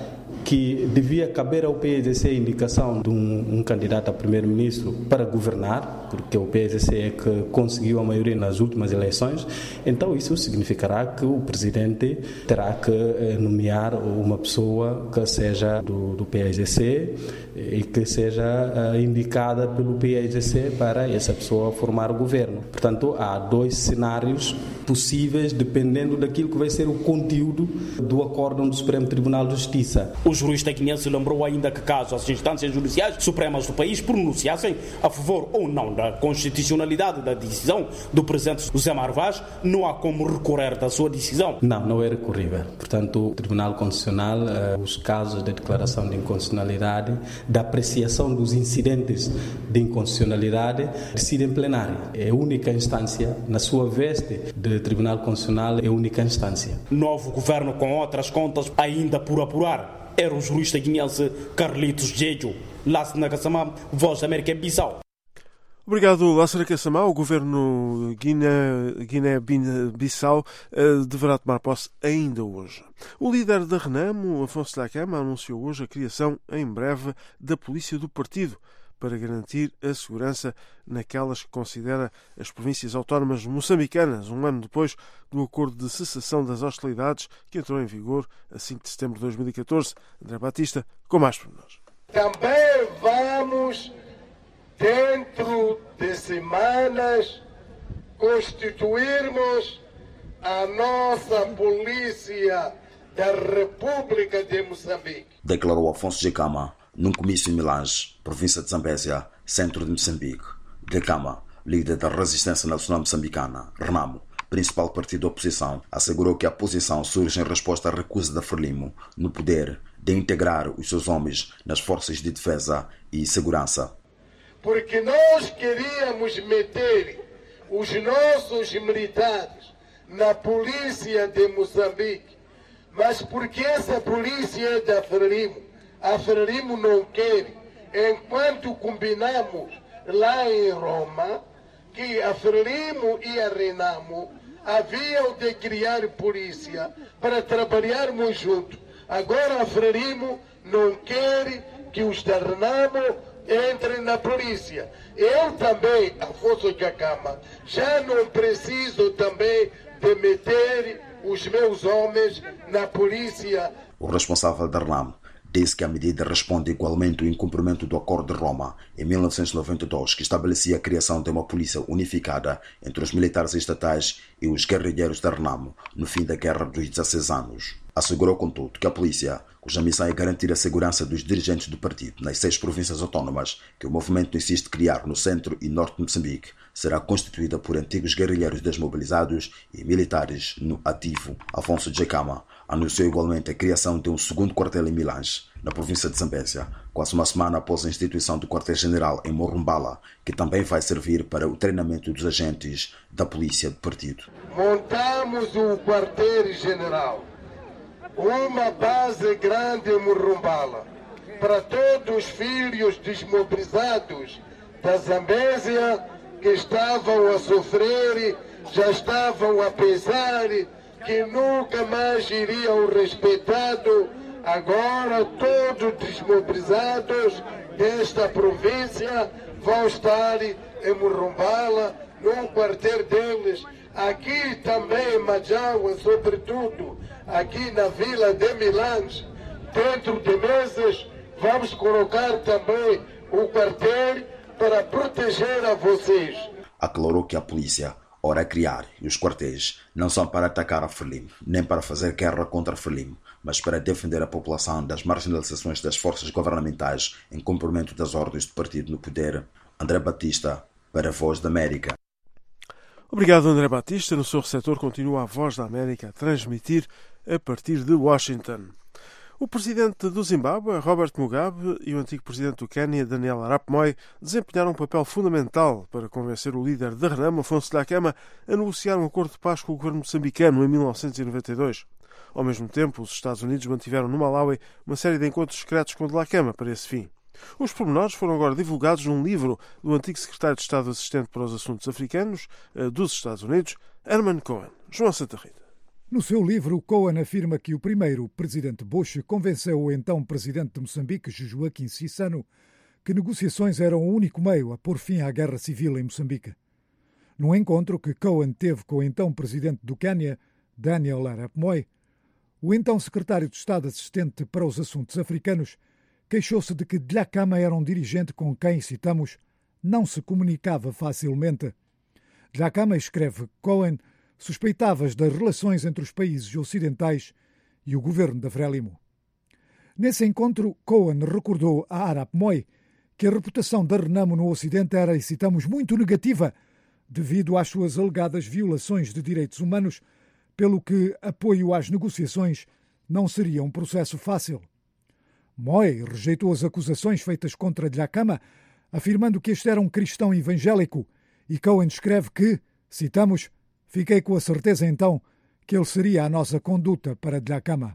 que devia caber ao P S D C a indicação de um, um candidato a primeiro-ministro para governar, porque o P S D C é que conseguiu a maioria nas últimas eleições, então isso significará que o presidente terá que nomear uma pessoa que seja do, do P S D C e que seja uh, indicada pelo P S D C para essa pessoa formar o governo. Portanto, há dois cenários possíveis dependendo daquilo que vai ser o conteúdo do acórdão do Supremo Tribunal de Justiça. O jurista guineense lembrou ainda que caso as instâncias judiciais supremas do país pronunciassem a favor ou não da constitucionalidade da decisão do presidente José Mário Vaz, não há como recorrer da sua decisão. Não, não é recorrível. Portanto, o Tribunal Constitucional, uh, os casos de declaração de inconstitucionalidade, da apreciação dos incidentes de inconstitucionalidade, decide em plenário. É a única instância, na sua veste de Tribunal Constitucional, é a única instância. Novo governo com outras contas ainda por apurar. Era o jurista guineense Carlitos Jejo. Lácio Nagasamam, Voz da América, Bissau. Obrigado, Lácio Nagasamam. O governo Guiné-Bissau deverá tomar posse ainda hoje. O líder da Renamo, Afonso Dhlakama, anunciou hoje a criação, em breve, da polícia do partido, para garantir a segurança naquelas que considera as províncias autónomas moçambicanas, um ano depois do acordo de cessação das hostilidades que entrou em vigor a cinco de setembro de dois mil e catorze. André Batista, com mais pormenores. Também vamos, dentro de semanas, constituirmos a nossa polícia da República de Moçambique. Declarou Afonso Dhlakama num comício em Milange, província de Zambésia, centro de Moçambique. Dhlakama, líder da Resistência Nacional Moçambicana, Renamo, principal partido da oposição, assegurou que a posição surge em resposta à recusa da Frelimo no poder de integrar os seus homens nas forças de defesa e segurança. Porque nós queríamos meter os nossos militares na polícia de Moçambique, mas porque essa polícia é da Frelimo, a Frelimo não quer, enquanto combinamos lá em Roma que a Frelimo e a Renamo haviam de criar polícia para trabalharmos juntos. Agora a Frelimo não quer que os da Renamo entrem na polícia. Eu também, Afonso Dhlakama, já não preciso também de meter os meus homens na polícia. O responsável da Renamo disse que a medida responde igualmente ao incumprimento do Acordo de Roma, em mil novecentos e noventa e dois, que estabelecia a criação de uma polícia unificada entre os militares estatais e os guerrilheiros da Renamo, no fim da Guerra dos dezesseis anos. Assegurou, contudo, que a polícia, cuja missão é garantir a segurança dos dirigentes do partido nas seis províncias autónomas que o movimento insiste criar no centro e norte de Moçambique, será constituída por antigos guerrilheiros desmobilizados e militares no ativo. Afonso Dhlakama anunciou igualmente a criação de um segundo quartel em Milange, na província de Zambésia, quase uma semana após a instituição do quartel-general em Morumbala, que também vai servir para o treinamento dos agentes da polícia do partido. Montamos um quartel-general, uma base grande em Morumbala, para todos os filhos desmobilizados da Zambésia que estavam a sofrer, já estavam a pensar que nunca mais iriam respeitados. Agora todos desmobilizados desta província vão estar em Morumbala, num quartel deles. Aqui também em Majaua, sobretudo aqui na vila de Milange, dentro de meses, vamos colocar também o quartel para proteger a vocês. Aclarou que a polícia, ora a criar, e os quartéis não são para atacar a Frelimo, nem para fazer guerra contra a Frelimo, mas para defender a população das marginalizações das forças governamentais em cumprimento das ordens do partido no poder. André Batista, para a Voz da América. Obrigado, André Batista. No seu receptor continua a Voz da América a transmitir a partir de Washington. O presidente do Zimbábue, Robert Mugabe, e o antigo presidente do Quênia, Daniel Arap Moi, desempenharam um papel fundamental para convencer o líder da Renamo, Afonso Dhlakama, a negociar um acordo de paz com o governo moçambicano em mil novecentos e noventa e dois. Ao mesmo tempo, os Estados Unidos mantiveram no Malawi uma série de encontros secretos com Dhlakama para esse fim. Os pormenores foram agora divulgados num livro do antigo secretário de Estado assistente para os assuntos africanos dos Estados Unidos, Herman Cohen. João Santa Rita. No seu livro, Cohen afirma que o primeiro presidente Bush convenceu o então presidente de Moçambique, Joaquim Chissano, que negociações eram o único meio a pôr fim à guerra civil em Moçambique. Num encontro que Cohen teve com o então presidente do Quênia, Daniel Arap Moi, o então secretário de Estado assistente para os assuntos africanos queixou-se de que Dhlakama era um dirigente com quem, citamos, não se comunicava facilmente. Dhlakama, escreve Cohen, suspeitava das relações entre os países ocidentais e o governo da Frelimo. Nesse encontro, Cohen recordou a Arap Moi que a reputação da Renamo no Ocidente era, e citamos, muito negativa devido às suas alegadas violações de direitos humanos, pelo que apoio às negociações não seria um processo fácil. Moi rejeitou as acusações feitas contra Dhlakama, afirmando que este era um cristão evangélico, e Cohen escreve que, citamos, fiquei com a certeza então que ele seria a nossa conduta para Dhlakama.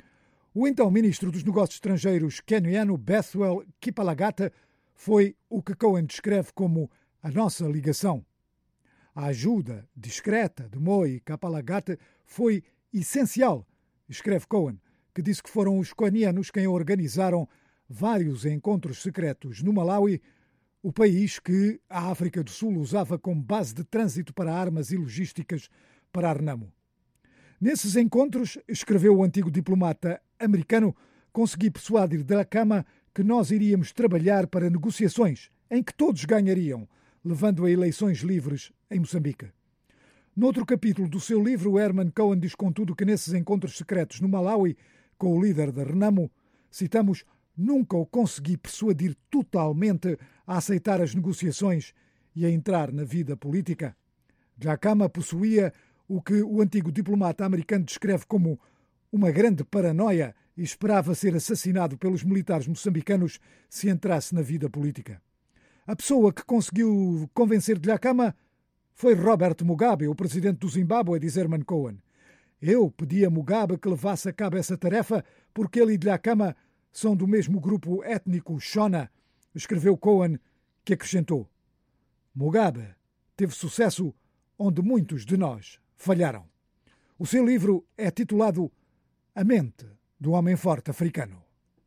O então ministro dos Negócios Estrangeiros queniano Bethwell Kipalagata foi o que Cohen descreve como a nossa ligação. A ajuda discreta de Moi e Kipalagata foi essencial, escreve Cohen, que disse que foram os quenianos quem organizaram vários encontros secretos no Malawi, o país que a África do Sul usava como base de trânsito para armas e logísticas para a Renamo. Nesses encontros, escreveu o antigo diplomata americano, consegui persuadir Dhlakama que nós iríamos trabalhar para negociações em que todos ganhariam, levando a eleições livres em Moçambique. Noutro capítulo do seu livro, Herman Cohen diz contudo que nesses encontros secretos no Malawi, com o líder da Renamo, citamos, nunca o consegui persuadir totalmente a aceitar as negociações e a entrar na vida política. Dhlakama possuía o que o antigo diplomata americano descreve como uma grande paranoia e esperava ser assassinado pelos militares moçambicanos se entrasse na vida política. A pessoa que conseguiu convencer Dhlakama foi Robert Mugabe, o presidente do Zimbábue, diz Herman Cohen. Eu pedi a Mugabe que levasse a cabo essa tarefa porque ele e Dhlakama são do mesmo grupo étnico Shona, escreveu Cohen, que acrescentou. Mugabe teve sucesso onde muitos de nós falharam. O seu livro é titulado A Mente do Homem Forte Africano.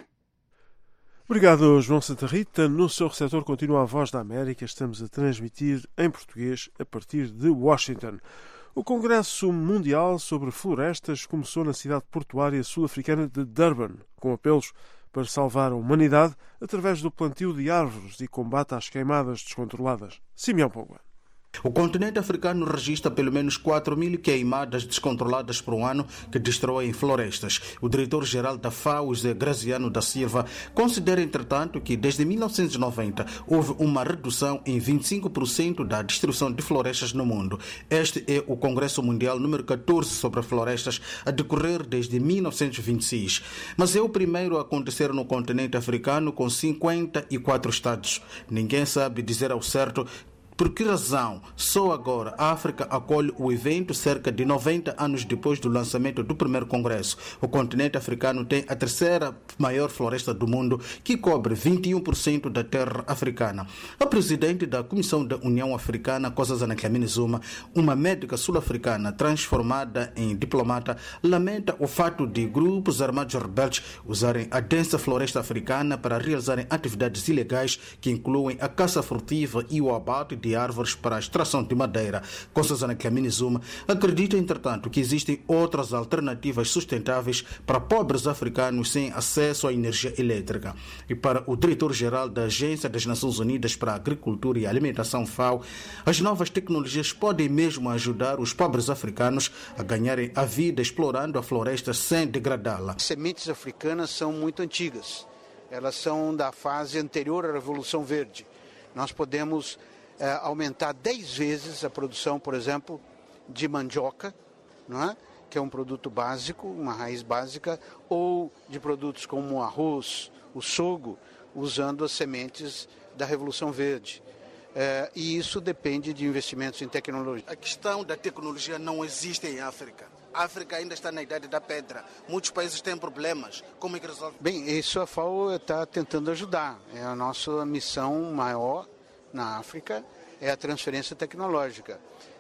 Obrigado, João Santa Rita. No seu receptor continua a Voz da América. Estamos a transmitir em português a partir de Washington. O Congresso Mundial sobre Florestas começou na cidade portuária sul-africana de Durban, com apelos para salvar a humanidade através do plantio de árvores e combate às queimadas descontroladas. Simeão Pogba. O continente africano registra pelo menos quatro mil queimadas descontroladas por um ano que destroem florestas. O diretor-geral da FAO, José Graziano da Silva, considera, entretanto, que desde mil novecentos e noventa houve uma redução em vinte e cinco por cento da destruição de florestas no mundo. Este é o Congresso Mundial número catorze sobre florestas a decorrer desde mil novecentos e vinte e seis. Mas é o primeiro a acontecer no continente africano com cinquenta e quatro estados. Ninguém sabe dizer ao certo por que razão só agora a África acolhe o evento cerca de noventa anos depois do lançamento do primeiro congresso. O continente africano tem a terceira maior floresta do mundo, que cobre vinte e um por cento da terra africana. A presidente da Comissão da União Africana, Nkosazana Dlamini-Zuma, uma médica sul-africana transformada em diplomata, lamenta o fato de grupos armados rebeldes usarem a densa floresta africana para realizarem atividades ilegais que incluem a caça furtiva e o abate de árvores para a extração de madeira. Nkosazana Dlamini-Zuma acredita, entretanto, que existem outras alternativas sustentáveis para pobres africanos sem acesso à energia elétrica. E para o diretor-geral da Agência das Nações Unidas para a Agricultura e Alimentação, FAO, as novas tecnologias podem mesmo ajudar os pobres africanos a ganharem a vida explorando a floresta sem degradá-la. As sementes africanas são muito antigas. Elas são da fase anterior à Revolução Verde. Nós podemos É, aumentar dez vezes a produção, por exemplo, de mandioca, não é? Que é um produto básico, uma raiz básica, ou de produtos como o arroz, o sorgo, usando as sementes da Revolução Verde. É, e isso depende de investimentos em tecnologia. A questão da tecnologia não existe em África. A África ainda está na idade da pedra. Muitos países têm problemas. Como é que resolve? Bem, isso a FAO está tentando ajudar. É a nossa missão maior na África, é a transferência tecnológica.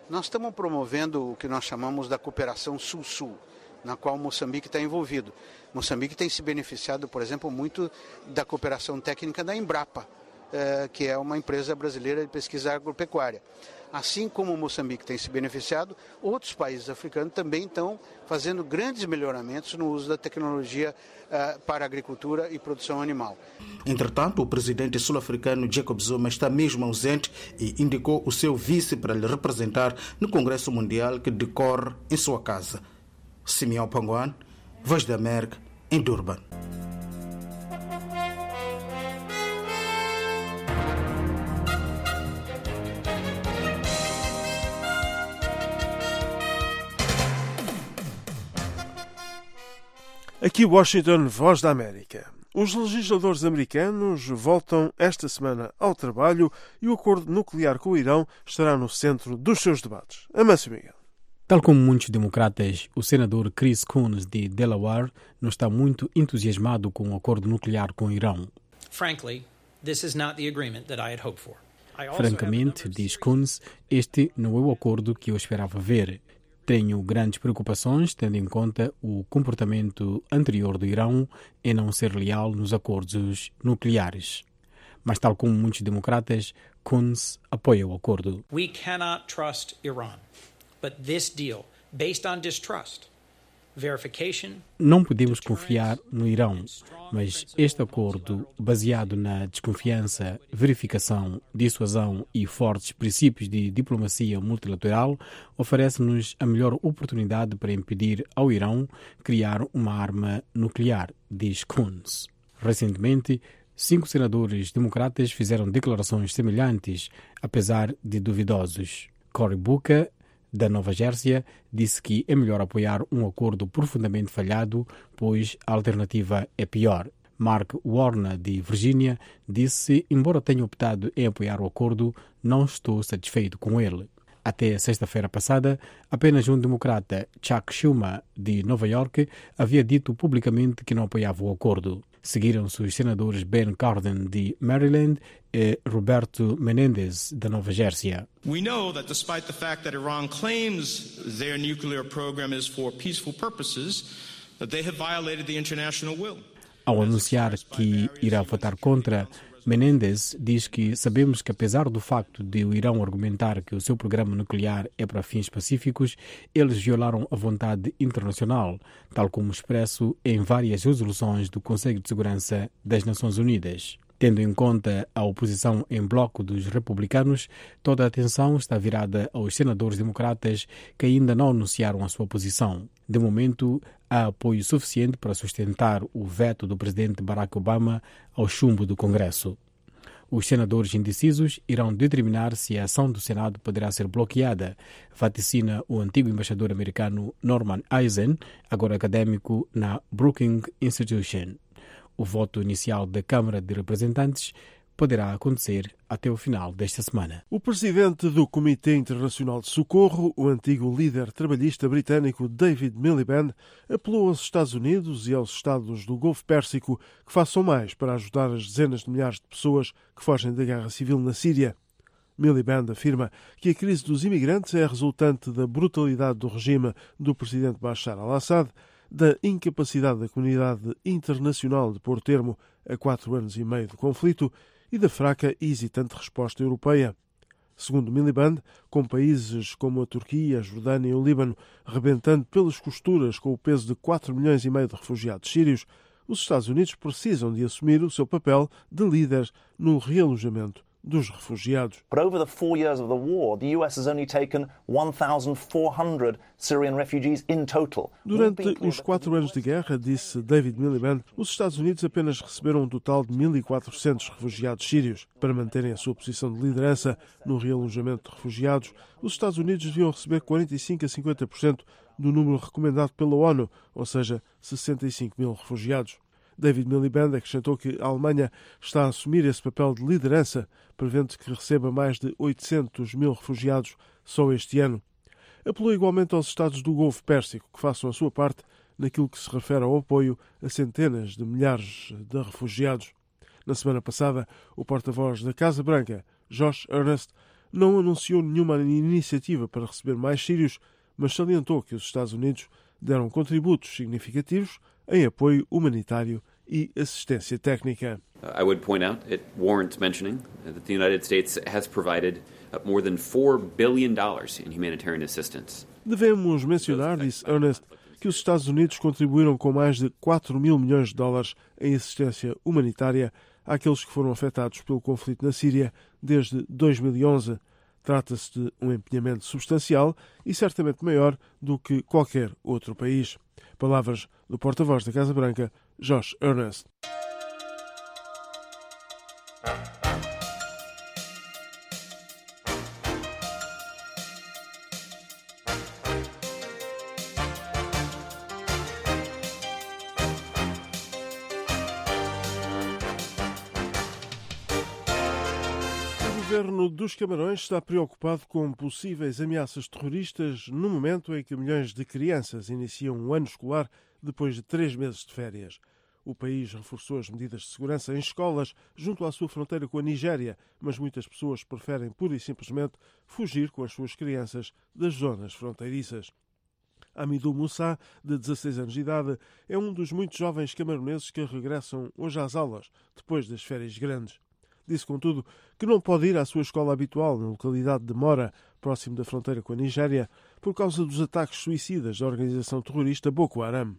Nós estamos promovendo o que nós chamamos da cooperação Sul-Sul, na qual Moçambique está envolvido. Moçambique tem se beneficiado, por exemplo, muito da cooperação técnica da Embrapa, eh, que é uma empresa brasileira de pesquisa agropecuária. Assim como Moçambique tem se beneficiado, outros países africanos também estão fazendo grandes melhoramentos no uso da tecnologia uh, para a agricultura e produção animal. Entretanto, o presidente sul-africano Jacob Zuma está mesmo ausente e indicou o seu vice para lhe representar no Congresso Mundial que decorre em sua casa. Simeão Panguan, Voz da América, em Durban. Aqui Washington, Voz da América. Os legisladores americanos voltam esta semana ao trabalho e o acordo nuclear com o Irão estará no centro dos seus debates. Amâncio Miguel. Tal como muitos democratas, o senador Chris Coons, de Delaware, não está muito entusiasmado com o acordo nuclear com o Irão. Frankly, this is not the agreement that I had hoped for. Francamente, diz Coons, este não é o acordo que eu esperava ver. Tenho grandes preocupações, tendo em conta o comportamento anterior do Irão em não ser leal nos acordos nucleares. Mas, tal como muitos democratas, Coons apoia o acordo. We cannot trust Iran, but this deal, based on distrust, verification... Não podemos confiar no Irão, mas este acordo, baseado na desconfiança, verificação, dissuasão e fortes princípios de diplomacia multilateral, oferece-nos a melhor oportunidade para impedir ao Irão criar uma arma nuclear, diz Coons. Recentemente, cinco senadores democratas fizeram declarações semelhantes, apesar de duvidosos. Cory Booker, da Nova Jersey, disse que é melhor apoiar um acordo profundamente falhado, pois a alternativa é pior. Mark Warner, de Virgínia, disse, embora tenha optado em apoiar o acordo, não estou satisfeito com ele. Até sexta-feira passada, apenas um democrata, Chuck Schumer, de Nova York, havia dito publicamente que não apoiava o acordo. Seguiram-se os senadores Ben Cardin, de Maryland, e Roberto Menendez, da Nova Jersey. We know that despite the fact that Iran claims their nuclear program is for peaceful purposes, that they have violated the international will. Ao anunciar que irá votar contra, Menendez diz que sabemos que, apesar do facto de o Irão argumentar que o seu programa nuclear é para fins pacíficos, eles violaram a vontade internacional, tal como expresso em várias resoluções do Conselho de Segurança das Nações Unidas. Tendo em conta a oposição em bloco dos republicanos, toda a atenção está virada aos senadores democratas que ainda não anunciaram a sua posição. De momento, há apoio suficiente para sustentar o veto do presidente Barack Obama ao chumbo do Congresso. Os senadores indecisos irão determinar se a ação do Senado poderá ser bloqueada, vaticina o antigo embaixador americano Norman Eisen, agora acadêmico na Brookings Institution. O voto inicial da Câmara de Representantes poderá acontecer até o final desta semana. O presidente do Comitê Internacional de Socorro, o antigo líder trabalhista britânico David Miliband, apelou aos Estados Unidos e aos Estados do Golfo Pérsico que façam mais para ajudar as dezenas de milhares de pessoas que fogem da guerra civil na Síria. Miliband afirma que a crise dos imigrantes é resultante da brutalidade do regime do presidente Bashar al-Assad, da incapacidade da comunidade internacional de pôr termo a quatro anos e meio de conflito e da fraca e hesitante resposta europeia. Segundo Miliband, com países como a Turquia, a Jordânia e o Líbano rebentando pelas costuras com o peso de quatro milhões e meio de refugiados sírios, os Estados Unidos precisam de assumir o seu papel de líderes no realojamento dos refugiados. But over the four years of the war, the U S has only taken one thousand four hundred Syrian refugees in total. Durante os quatro anos de guerra, disse David Miliband, os Estados Unidos apenas receberam um total de mil e quatrocentos refugiados sírios. Para manterem a sua posição de liderança no realojamento de refugiados, os Estados Unidos deviam receber quarenta e cinco a cinquenta por cento do número recomendado pela ONU, ou seja, sessenta e cinco mil refugiados. David Miliband acrescentou que a Alemanha está a assumir esse papel de liderança, prevendo que receba mais de oitocentos mil refugiados só este ano. Apelou igualmente aos Estados do Golfo Pérsico que façam a sua parte naquilo que se refere ao apoio a centenas de milhares de refugiados. Na semana passada, o porta-voz da Casa Branca, Josh Earnest, não anunciou nenhuma iniciativa para receber mais sírios, mas salientou que os Estados Unidos deram contributos significativos em apoio humanitário e assistência técnica. I would point out, it warrants mentioning that the United States has provided more than four billion dollars in humanitarian assistance. Devemos mencionar, disse Ernest, que os Estados Unidos contribuíram com mais de quatro mil milhões de dólares em assistência humanitária àqueles que foram afetados pelo conflito na Síria desde dois mil e onze. Trata-se de um empenhamento substancial e certamente maior do que qualquer outro país. Palavras do porta-voz da Casa Branca, Josh Earnest. O governo dos Camarões está preocupado com possíveis ameaças terroristas no momento em que milhões de crianças iniciam um ano escolar depois de três meses de férias. O país reforçou as medidas de segurança em escolas junto à sua fronteira com a Nigéria, mas muitas pessoas preferem pura e simplesmente fugir com as suas crianças das zonas fronteiriças. Amidou Moussa, de dezasseis anos de idade, é um dos muitos jovens camaroneses que regressam hoje às aulas, depois das férias grandes. Disse, contudo, que não pode ir à sua escola habitual na localidade de Mora, próximo da fronteira com a Nigéria, por causa dos ataques suicidas da organização terrorista Boko Haram.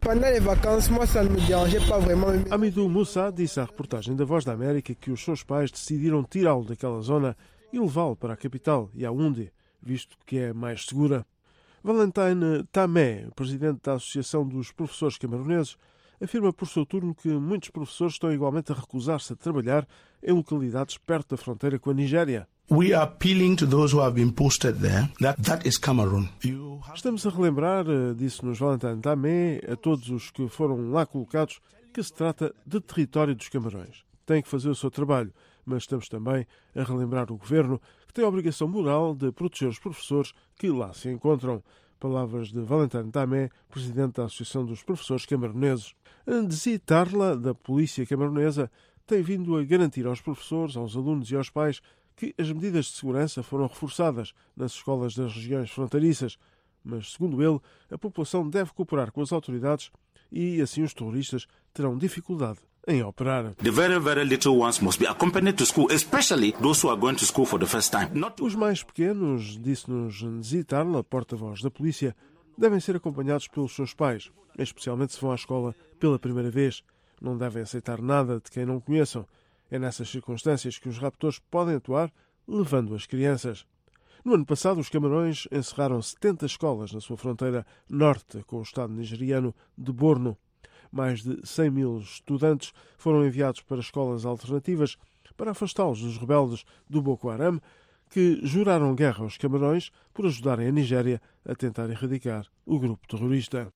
Amidou Moussa disse à reportagem da Voz da América que os seus pais decidiram tirá-lo daquela zona e levá-lo para a capital, Yaoundé, visto que é mais segura. Valentine Tamé, presidente da Associação dos Professores Camaroneses, afirma por seu turno que muitos professores estão igualmente a recusar-se a trabalhar em localidades perto da fronteira com a Nigéria. We are appealing to those who have been posted there that that is Cameroon. Estamos a relembrar, disse-nos Valentine Tamé, a todos os que foram lá colocados, que se trata de território dos Camarões. Tem que fazer o seu trabalho, mas estamos também a relembrar o governo que tem a obrigação moral de proteger os professores que lá se encontram. Palavras de Valentine Tamé, presidente da Associação dos Professores Camaroneses. Ndzi Tarla, da Polícia Camaronesa, tem vindo a garantir aos professores, aos alunos e aos pais que as medidas de segurança foram reforçadas nas escolas das regiões fronteiriças. Mas, segundo ele, a população deve cooperar com as autoridades e, assim, os terroristas terão dificuldade em operar. The very, very little ones must be accompanied to school, especially those who are going to school for the first time. Not... Os mais pequenos, disse-nos Ndzi Tarla, porta-voz da polícia, devem ser acompanhados pelos seus pais, especialmente se vão à escola pela primeira vez. Não devem aceitar nada de quem não conheçam. É nessas circunstâncias que os raptores podem atuar, levando as crianças. No ano passado, os Camarões encerraram setenta escolas na sua fronteira norte com o estado nigeriano de Borno. Mais de cem mil estudantes foram enviados para escolas alternativas para afastá-los dos rebeldes do Boko Haram, que juraram guerra aos Camarões por ajudarem a Nigéria a tentar erradicar o grupo terrorista.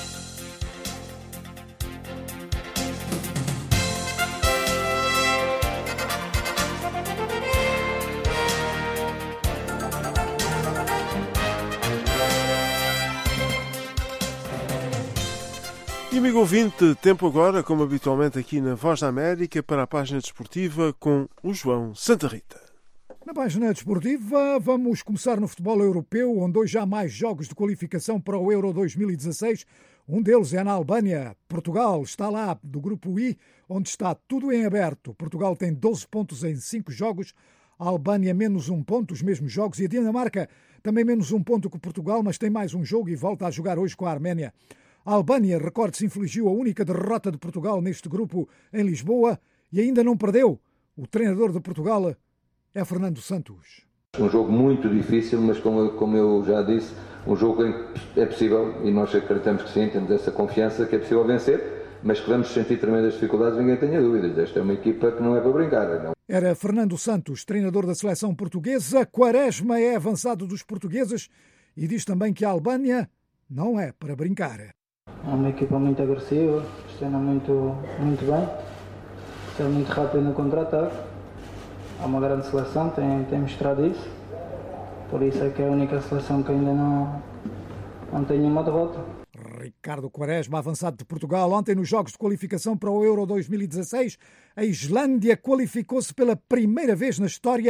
E, amigo ouvinte, tempo agora, como habitualmente aqui na Voz da América, para a página desportiva com o João Santa Rita. Na página desportiva, vamos começar no futebol europeu, onde hoje há mais jogos de qualificação para o Euro dois mil e dezasseis. Um deles é na Albânia. Portugal está lá, do grupo I, onde está tudo em aberto. Portugal tem doze pontos em cinco jogos, a Albânia menos um ponto, os mesmos jogos, e a Dinamarca também menos um ponto que Portugal, mas tem mais um jogo e volta a jogar hoje com a Arménia. A Albânia, recorde-se, infligiu a única derrota de Portugal neste grupo em Lisboa e ainda não perdeu. O treinador de Portugal é Fernando Santos. Um jogo muito difícil, mas como, como eu já disse, um jogo em que é possível, e nós acreditamos que sim, temos essa confiança que é possível vencer, mas que vamos sentir tremendas dificuldades, ninguém tenha dúvidas. Esta é uma equipa que não é para brincar. Não. Era Fernando Santos, treinador da seleção portuguesa. Quaresma é avançado dos portugueses e diz também que a Albânia não é para brincar. É uma equipa muito agressiva, gestiona muito, muito bem, é muito rápido no contra-ataque. É uma grande seleção, tem, tem mostrado isso. Por isso é que é a única seleção que ainda não, não tem nenhuma derrota. Ricardo Quaresma, avançado de Portugal. Ontem, nos jogos de qualificação para o Euro dois mil e dezasseis, a Islândia qualificou-se pela primeira vez na história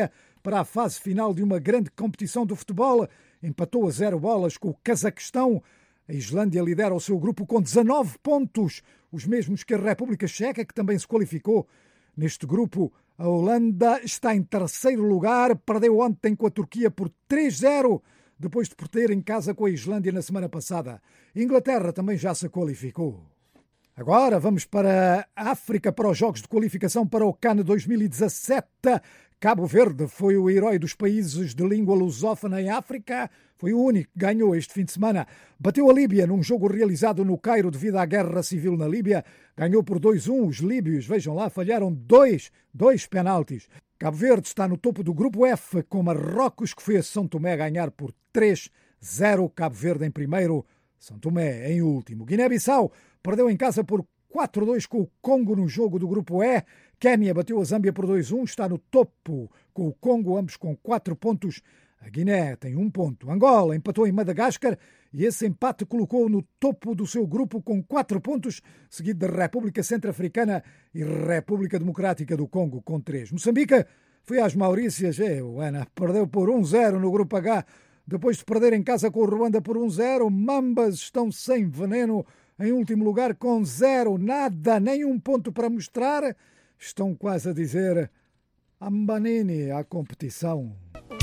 para a fase final de uma grande competição do futebol. Empatou a zero bolas com o Cazaquistão. A Islândia lidera o seu grupo com dezanove pontos, os mesmos que a República Checa, que também se qualificou. Neste grupo, a Holanda está em terceiro lugar, perdeu ontem com a Turquia por três a zero, depois de perder em casa com a Islândia na semana passada. A Inglaterra também já se qualificou. Agora vamos para a África, para os Jogos de Qualificação para o CAN dois mil e dezassete. Cabo Verde foi o herói dos países de língua lusófona em África. Foi o único que ganhou este fim de semana. Bateu a Líbia num jogo realizado no Cairo devido à guerra civil na Líbia. Ganhou por dois a um. Os líbios, vejam lá, falharam dois, dois penaltis. Cabo Verde está no topo do grupo F com Marrocos, que foi a São Tomé ganhar por três a zero. Cabo Verde em primeiro, São Tomé em último. Guiné-Bissau perdeu em casa por quatro a dois com o Congo no jogo do grupo E. Quénia bateu a Zâmbia por dois a um, está no topo com o Congo, ambos com quatro pontos. A Guiné tem um ponto. Angola empatou em Madagascar e esse empate colocou no topo do seu grupo com quatro pontos, seguido da República Centro-Africana e República Democrática do Congo com três. Moçambique foi às Maurícias, é, Ana, perdeu por um a zero no grupo H, depois de perder em casa com o Ruanda por um a zero. Mambas estão sem veneno, em último lugar com zero, nada, nem um ponto para mostrar. Estão quase a dizer Ambanini à competição.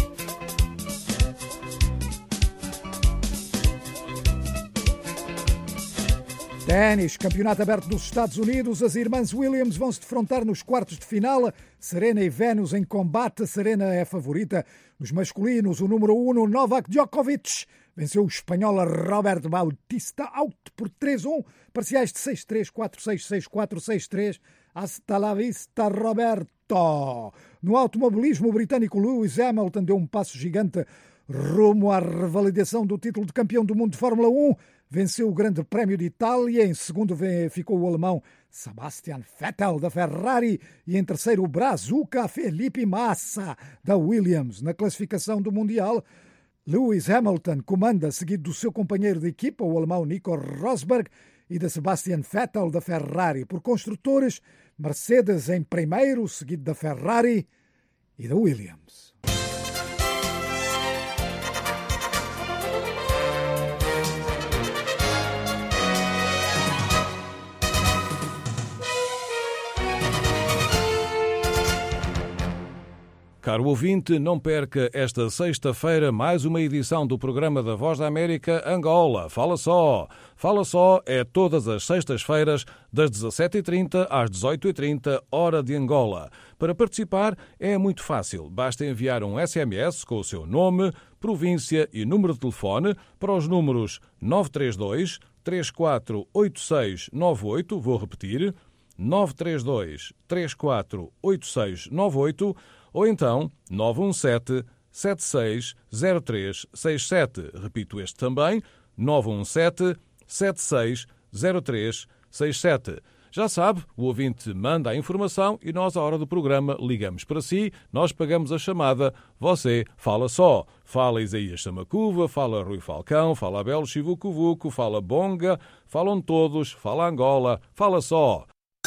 Ténis, Campeonato Aberto dos Estados Unidos. As irmãs Williams vão se defrontar nos quartos de final. Serena e Venus em combate. Serena é a favorita. Nos masculinos, o número um, Novak Djokovic, venceu o espanhol Robert Bautista out por três a um. Parciais de seis a três, quatro a seis, seis a quatro, seis a três. Hasta la vista, Roberto. No automobilismo, o britânico Lewis Hamilton deu um passo gigante rumo à revalidação do título de campeão do mundo de Fórmula um. Venceu o Grande Prémio de Itália. Em segundo ficou o alemão Sebastian Vettel, da Ferrari. E em terceiro, o brazuca Felipe Massa, da Williams. Na classificação do Mundial, Lewis Hamilton comanda, seguido do seu companheiro de equipa, o alemão Nico Rosberg, e da Sebastian Vettel, da Ferrari. Por construtores, Mercedes em primeiro, seguido da Ferrari e da Williams. Caro ouvinte, não perca esta sexta-feira mais uma edição do programa da Voz da América Angola. Fala só! Fala só é todas as sextas-feiras, das dezassete e trinta às dezoito e trinta, hora de Angola. Para participar é muito fácil. Basta enviar um S M S com o seu nome, província e número de telefone para os números nove três dois, três quatro oito seis nove oito, vou repetir, nove três dois, três quatro oito seis nove oito, ou então nove um sete, sete seis zero três seis sete. Repito este também, nove um sete, sete seis zero três seis sete. Já sabe, o ouvinte manda a informação e nós, à hora do programa, ligamos para si, nós pagamos a chamada, você fala só. Fala Isaías Samacuva, fala Rui Falcão, fala Abel Chivucuvuco, fala Bonga, falam todos, fala Angola, fala só.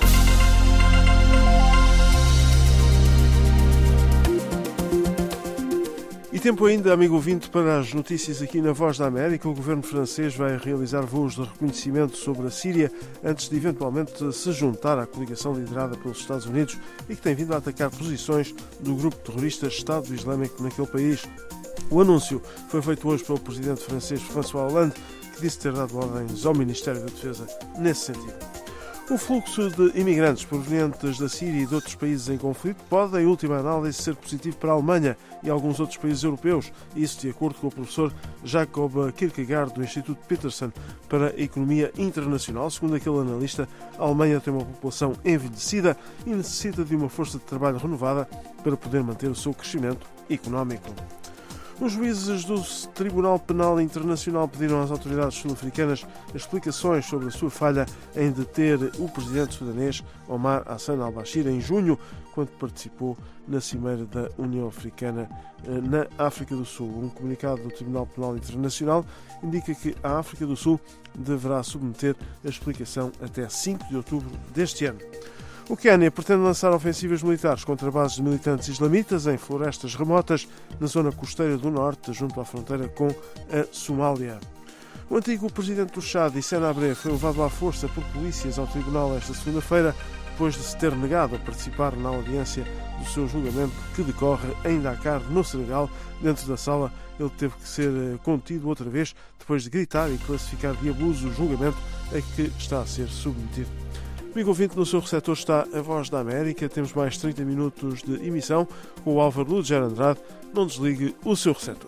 E tempo ainda, amigo ouvinte, para as notícias aqui na Voz da América. O governo francês vai realizar voos de reconhecimento sobre a Síria antes de eventualmente se juntar à coligação liderada pelos Estados Unidos e que tem vindo a atacar posições do grupo terrorista Estado Islâmico naquele país. O anúncio foi feito hoje pelo presidente francês François Hollande, que disse ter dado ordens ao Ministério da Defesa nesse sentido. O fluxo de imigrantes provenientes da Síria e de outros países em conflito pode, em última análise, ser positivo para a Alemanha e alguns outros países europeus, isso de acordo com o professor Jacob Kierkegaard do Instituto Peterson para a Economia Internacional. Segundo aquele analista, a Alemanha tem uma população envelhecida e necessita de uma força de trabalho renovada para poder manter o seu crescimento económico. Os juízes do Tribunal Penal Internacional pediram às autoridades sul-africanas explicações sobre a sua falha em deter o presidente sudanês Omar Hassan al-Bashir em junho, quando participou na Cimeira da União Africana na África do Sul. Um comunicado do Tribunal Penal Internacional indica que a África do Sul deverá submeter a explicação até cinco de outubro deste ano. O Quênia pretende lançar ofensivas militares contra bases de militantes islamitas em florestas remotas na zona costeira do norte, junto à fronteira com a Somália. O antigo presidente do Chad, Hissène Habré, foi levado à força por polícias ao tribunal esta segunda-feira, depois de se ter negado a participar na audiência do seu julgamento que decorre em Dakar, no Senegal. Dentro da sala, ele teve que ser contido outra vez, depois de gritar e classificar de abuso o julgamento a que está a ser submetido. Amigo ouvinte, no seu receptor está a Voz da América. Temos mais trinta minutos de emissão com o Álvaro Luger Andrade. Não desligue o seu receptor.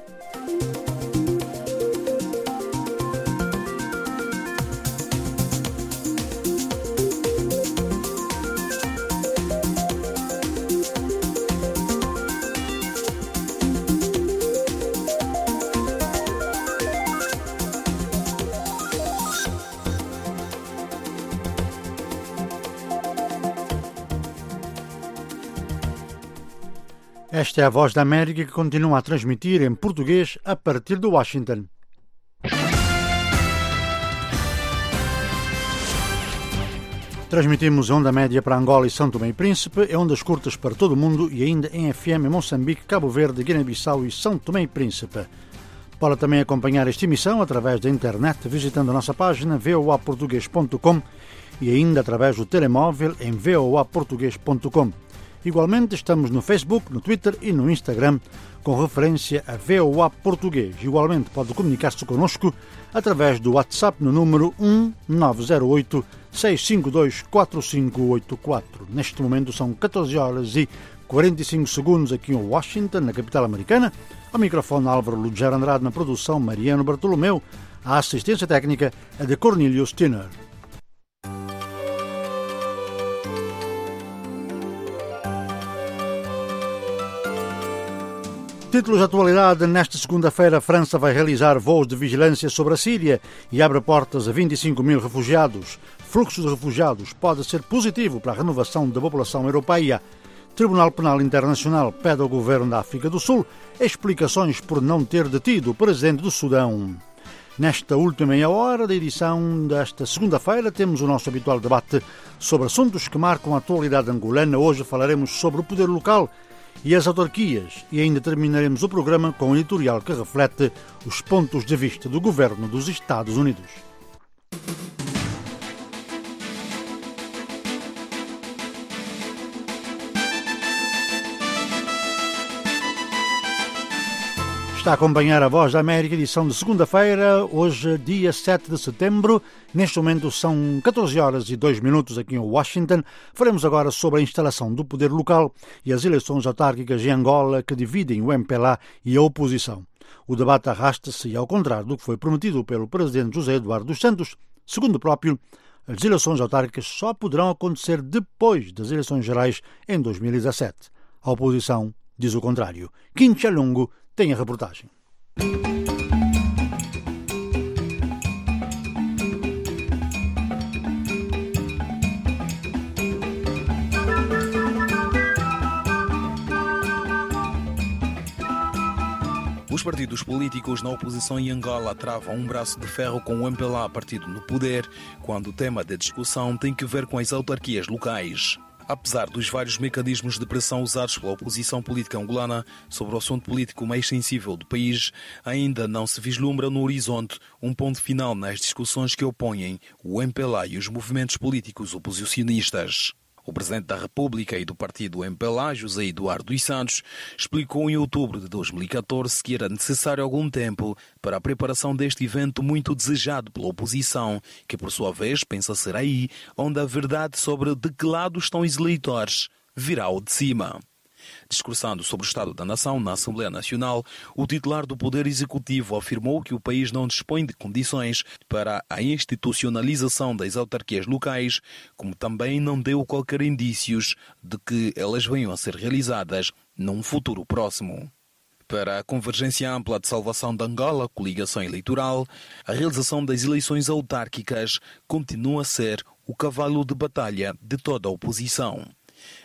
Esta é a Voz da América que continua a transmitir em português a partir de Washington. Transmitimos em onda média para Angola e São Tomé e Príncipe, em ondas curtas para todo o mundo e ainda em F M em Moçambique, Cabo Verde, Guiné-Bissau e São Tomé e Príncipe. Pode também acompanhar esta emissão através da internet visitando a nossa página v o a português ponto com e ainda através do telemóvel em v o a português ponto com. Igualmente estamos no Facebook, no Twitter e no Instagram com referência a V O A Português. Igualmente pode comunicar-se connosco através do WhatsApp no número um nove zero oito, seis cinco dois, quatro cinco oito quatro. Neste momento são catorze horas e quarenta e cinco segundos aqui em Washington, na capital americana. Ao microfone Álvaro Luger Andrade, na produção Mariano Bartolomeu. A assistência técnica é de Cornelius Stinner. Títulos de atualidade. Nesta segunda-feira, a França vai realizar voos de vigilância sobre a Síria e abre portas a vinte e cinco mil refugiados. Fluxo de refugiados pode ser positivo para a renovação da população europeia. Tribunal Penal Internacional pede ao governo da África do Sul explicações por não ter detido o presidente do Sudão. Nesta última meia hora da edição desta segunda-feira, temos o nosso habitual debate sobre assuntos que marcam a atualidade angolana. Hoje falaremos sobre o poder local e as autarquias e ainda terminaremos o programa com um editorial que reflete os pontos de vista do governo dos Estados Unidos. Está a acompanhar a Voz da América, edição de segunda-feira, hoje dia sete de setembro. Neste momento são catorze horas e dois minutos aqui em Washington. Faremos agora sobre a instalação do poder local e as eleições autárquicas em Angola que dividem o M P L A e a oposição. O debate arrasta-se e, ao contrário do que foi prometido pelo presidente José Eduardo dos Santos, segundo o próprio, as eleições autárquicas só poderão acontecer depois das eleições gerais em dois mil e dezassete. A oposição diz o contrário. Quincha Lungo tem a reportagem. Os partidos políticos na oposição em Angola travam um braço de ferro com o M P L A partido no poder, quando o tema da discussão tem que ver com as autarquias locais. Apesar dos vários mecanismos de pressão usados pela oposição política angolana sobre o assunto político mais sensível do país, ainda não se vislumbra no horizonte um ponto final nas discussões que opõem o M P L A e os movimentos políticos oposicionistas. O Presidente da República e do partido M P L A, José Eduardo dos Santos, explicou em outubro de dois mil e catorze que era necessário algum tempo para a preparação deste evento muito desejado pela oposição, que por sua vez pensa ser aí onde a verdade sobre de que lado estão os eleitores virá ao de cima. Discursando sobre o Estado da Nação na Assembleia Nacional, o titular do Poder Executivo afirmou que o país não dispõe de condições para a institucionalização das autarquias locais, como também não deu qualquer indícios de que elas venham a ser realizadas num futuro próximo. Para a Convergência Ampla de Salvação de Angola, coligação eleitoral, a realização das eleições autárquicas continua a ser o cavalo de batalha de toda a oposição.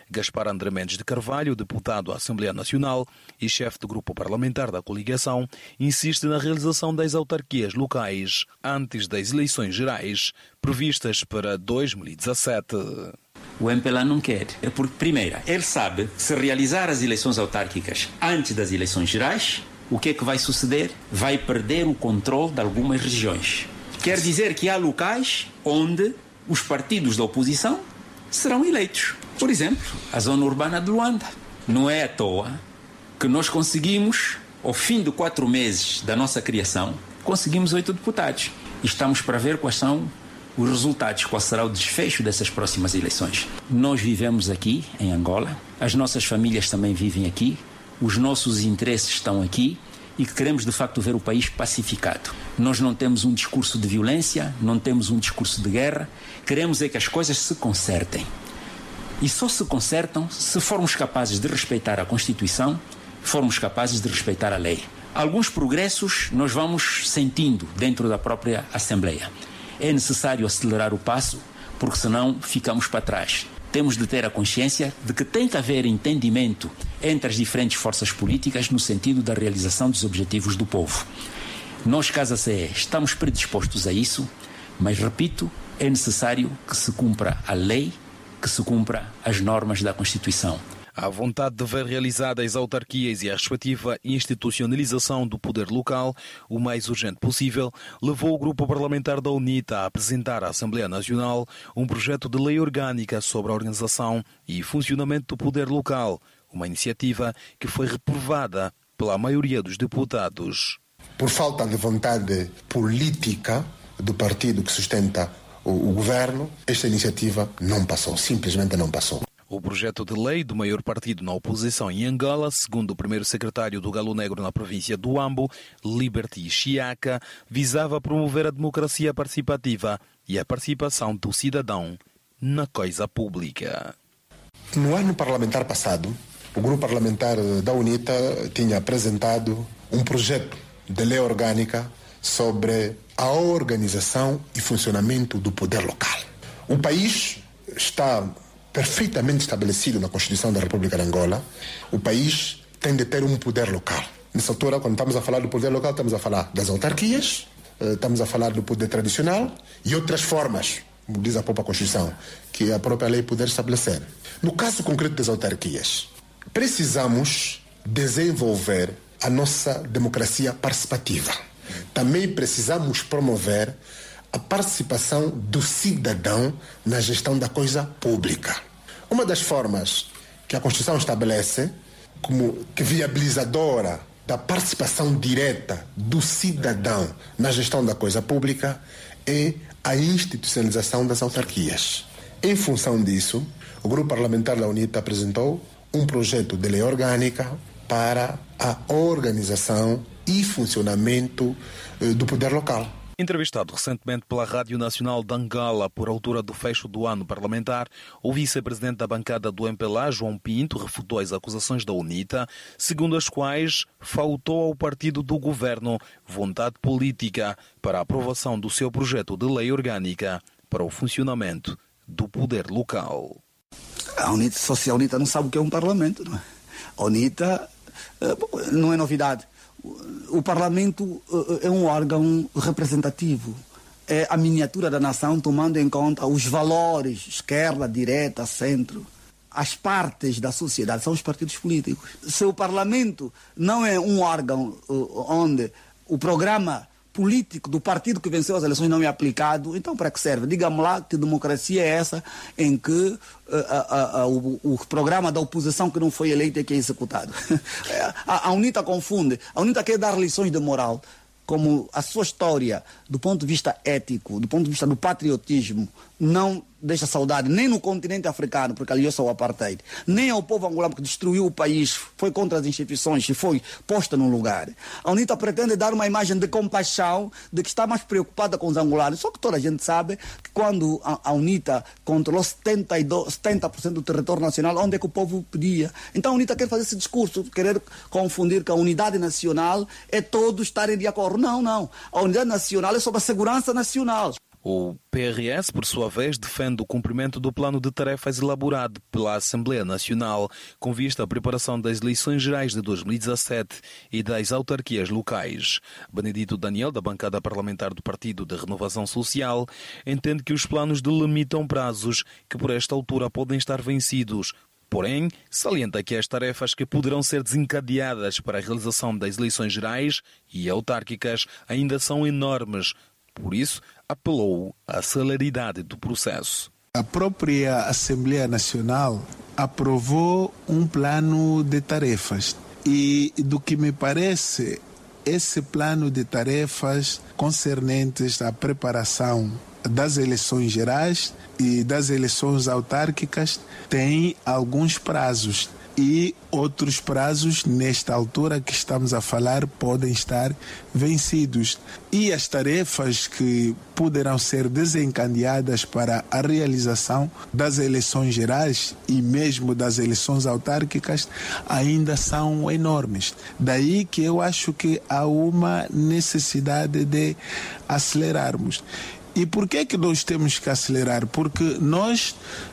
Gaspar André Mendes de Carvalho, deputado à Assembleia Nacional e chefe do grupo parlamentar da coligação, insiste na realização das autarquias locais antes das eleições gerais previstas para dois mil e dezassete. O M P L A não quer, é porque, primeiro, ele sabe que se realizar as eleições autárquicas antes das eleições gerais, o que é que vai suceder? Vai perder o controle de algumas regiões. Quer dizer que há locais onde os partidos da oposição serão eleitos. Por exemplo, a zona urbana de Luanda. Não é à toa que nós conseguimos, ao fim de quatro meses da nossa criação, conseguimos oito deputados. E estamos para ver quais são os resultados, qual será o desfecho dessas próximas eleições. Nós vivemos aqui, em Angola, as nossas famílias também vivem aqui, os nossos interesses estão aqui e que queremos de facto ver o país pacificado. Nós não temos um discurso de violência, não temos um discurso de guerra, queremos é que as coisas se consertem. E só se consertam se formos capazes de respeitar a Constituição, formos capazes de respeitar a lei. Alguns progressos nós vamos sentindo dentro da própria Assembleia. É necessário acelerar o passo, porque senão ficamos para trás. Temos de ter a consciência de que tem que haver entendimento entre as diferentes forças políticas no sentido da realização dos objetivos do povo. Nós, Casa C E, estamos predispostos a isso, mas, repito, é necessário que se cumpra a lei, que se cumpra as normas da Constituição. A vontade de ver realizadas as autarquias e a respectiva institucionalização do poder local o mais urgente possível levou o grupo parlamentar da UNITA a apresentar à Assembleia Nacional um projeto de lei orgânica sobre a organização e funcionamento do poder local, uma iniciativa que foi reprovada pela maioria dos deputados. Por falta de vontade política do partido que sustenta o, o governo, esta iniciativa não passou, simplesmente não passou. O projeto de lei do maior partido na oposição em Angola, segundo o primeiro secretário do Galo Negro na província do Ambo, Liberty Chiaka, visava promover a democracia participativa e a participação do cidadão na coisa pública. No ano parlamentar passado, o grupo parlamentar da UNITA tinha apresentado um projeto de lei orgânica sobre a organização e funcionamento do poder local. O país está perfeitamente estabelecido na Constituição da República de Angola. O país tem de ter um poder local. Nessa altura, quando estamos a falar do poder local, estamos a falar das autarquias, estamos a falar do poder tradicional e outras formas, como diz a própria Constituição, que a própria lei poder estabelecer. No caso concreto das autarquias, precisamos desenvolver a nossa democracia participativa. Também precisamos promover a participação do cidadão na gestão da coisa pública. Uma das formas que a Constituição estabelece como que viabilizadora da participação direta do cidadão na gestão da coisa pública é a institucionalização das autarquias. Em função disso, o grupo parlamentar da UNITA apresentou um projeto de lei orgânica para a organização e funcionamento do poder local. Entrevistado recentemente pela Rádio Nacional de Angola por altura do fecho do ano parlamentar, o vice-presidente da bancada do M P L A, João Pinto, refutou as acusações da UNITA, segundo as quais faltou ao partido do governo vontade política para a aprovação do seu projeto de lei orgânica para o funcionamento do poder local. A UNITA, só se a UNITA não sabe o que é um parlamento, não é? A UNITA não é novidade. O Parlamento é um órgão representativo, é a miniatura da nação, tomando em conta os valores, esquerda, direita, centro. As partes da sociedade são os partidos políticos. Se o Parlamento não é um órgão onde o programa político do partido que venceu as eleições não é aplicado, então para que serve? Diga-me lá que democracia é essa em que uh, uh, uh, uh, o, o programa da oposição que não foi eleito é que é executado. a, a UNITA confunde. A UNITA quer dar lições de moral, como a sua história, do ponto de vista ético, do ponto de vista do patriotismo, não deixa saudade nem no continente africano, porque aliou-se ao apartheid, nem ao povo angolano, que destruiu o país, foi contra as instituições e foi posta no lugar. A UNITA pretende dar uma imagem de compaixão, de que está mais preocupada com os angolanos. Só que toda a gente sabe que quando a, a UNITA controlou setenta e dois, setenta por cento do território nacional, onde é que o povo pedia? Então a UNITA quer fazer esse discurso, querer confundir que a unidade nacional é todos estarem de acordo. Não, não. A unidade nacional é sobre a segurança nacional. O P R S, por sua vez, defende o cumprimento do plano de tarefas elaborado pela Assembleia Nacional com vista à preparação das eleições gerais de dois mil e dezassete e das autarquias locais. Benedito Daniel, da bancada parlamentar do Partido de Renovação Social, entende que os planos delimitam prazos que por esta altura podem estar vencidos. Porém, salienta que as tarefas que poderão ser desencadeadas para a realização das eleições gerais e autárquicas ainda são enormes. Por isso, apelou à celeridade do processo. A própria Assembleia Nacional aprovou um plano de tarefas e, do que me parece, esse plano de tarefas concernentes à preparação das eleições gerais e das eleições autárquicas tem alguns prazos. E outros prazos, nesta altura que estamos a falar, podem estar vencidos. E as tarefas que poderão ser desencadeadas para a realização das eleições gerais e mesmo das eleições autárquicas ainda são enormes. Daí que eu acho que há uma necessidade de acelerarmos. E por que é que nós temos que acelerar? Porque nós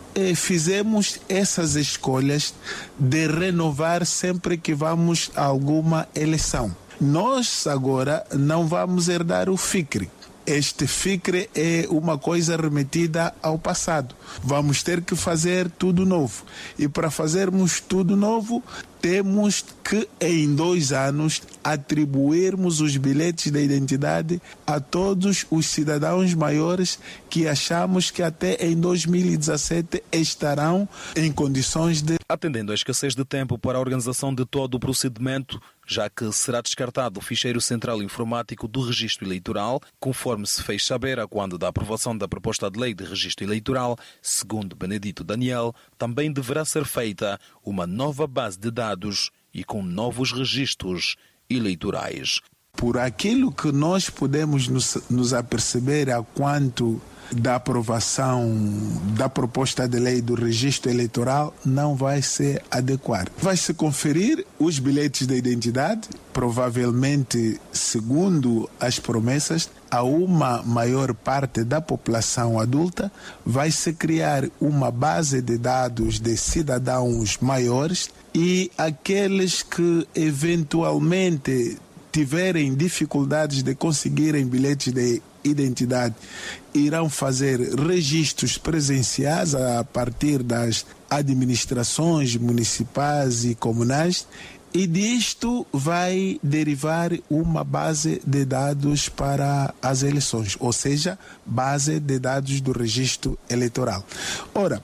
fizemos essas escolhas de renovar sempre que vamos a alguma eleição. Nós agora não vamos herdar o FICRE. Este FICRE é uma coisa remetida ao passado. Vamos ter que fazer tudo novo. E para fazermos tudo novo, temos que, em dois anos, atribuirmos os bilhetes de identidade a todos os cidadãos maiores que achamos que até em dois mil e dezassete estarão em condições de... Atendendo à escassez de tempo para a organização de todo o procedimento, já que será descartado o ficheiro central informático do registro eleitoral, conforme se fez saber a quando da aprovação da proposta de lei de registro eleitoral, segundo Benedito Daniel, também deverá ser feita uma nova base de dados e com novos registros eleitorais. Por aquilo que nós podemos nos, nos aperceber a quanto da aprovação da proposta de lei do registro eleitoral não vai ser adequado. Vai-se conferir os bilhetes de identidade, provavelmente, segundo as promessas, a uma maior parte da população adulta. Vai-se criar uma base de dados de cidadãos maiores e aqueles que eventualmente tiverem dificuldades de conseguirem bilhetes de identidade irão fazer registros presenciais a partir das administrações municipais e comunais, e disto vai derivar uma base de dados para as eleições, ou seja, base de dados do registro eleitoral. Ora,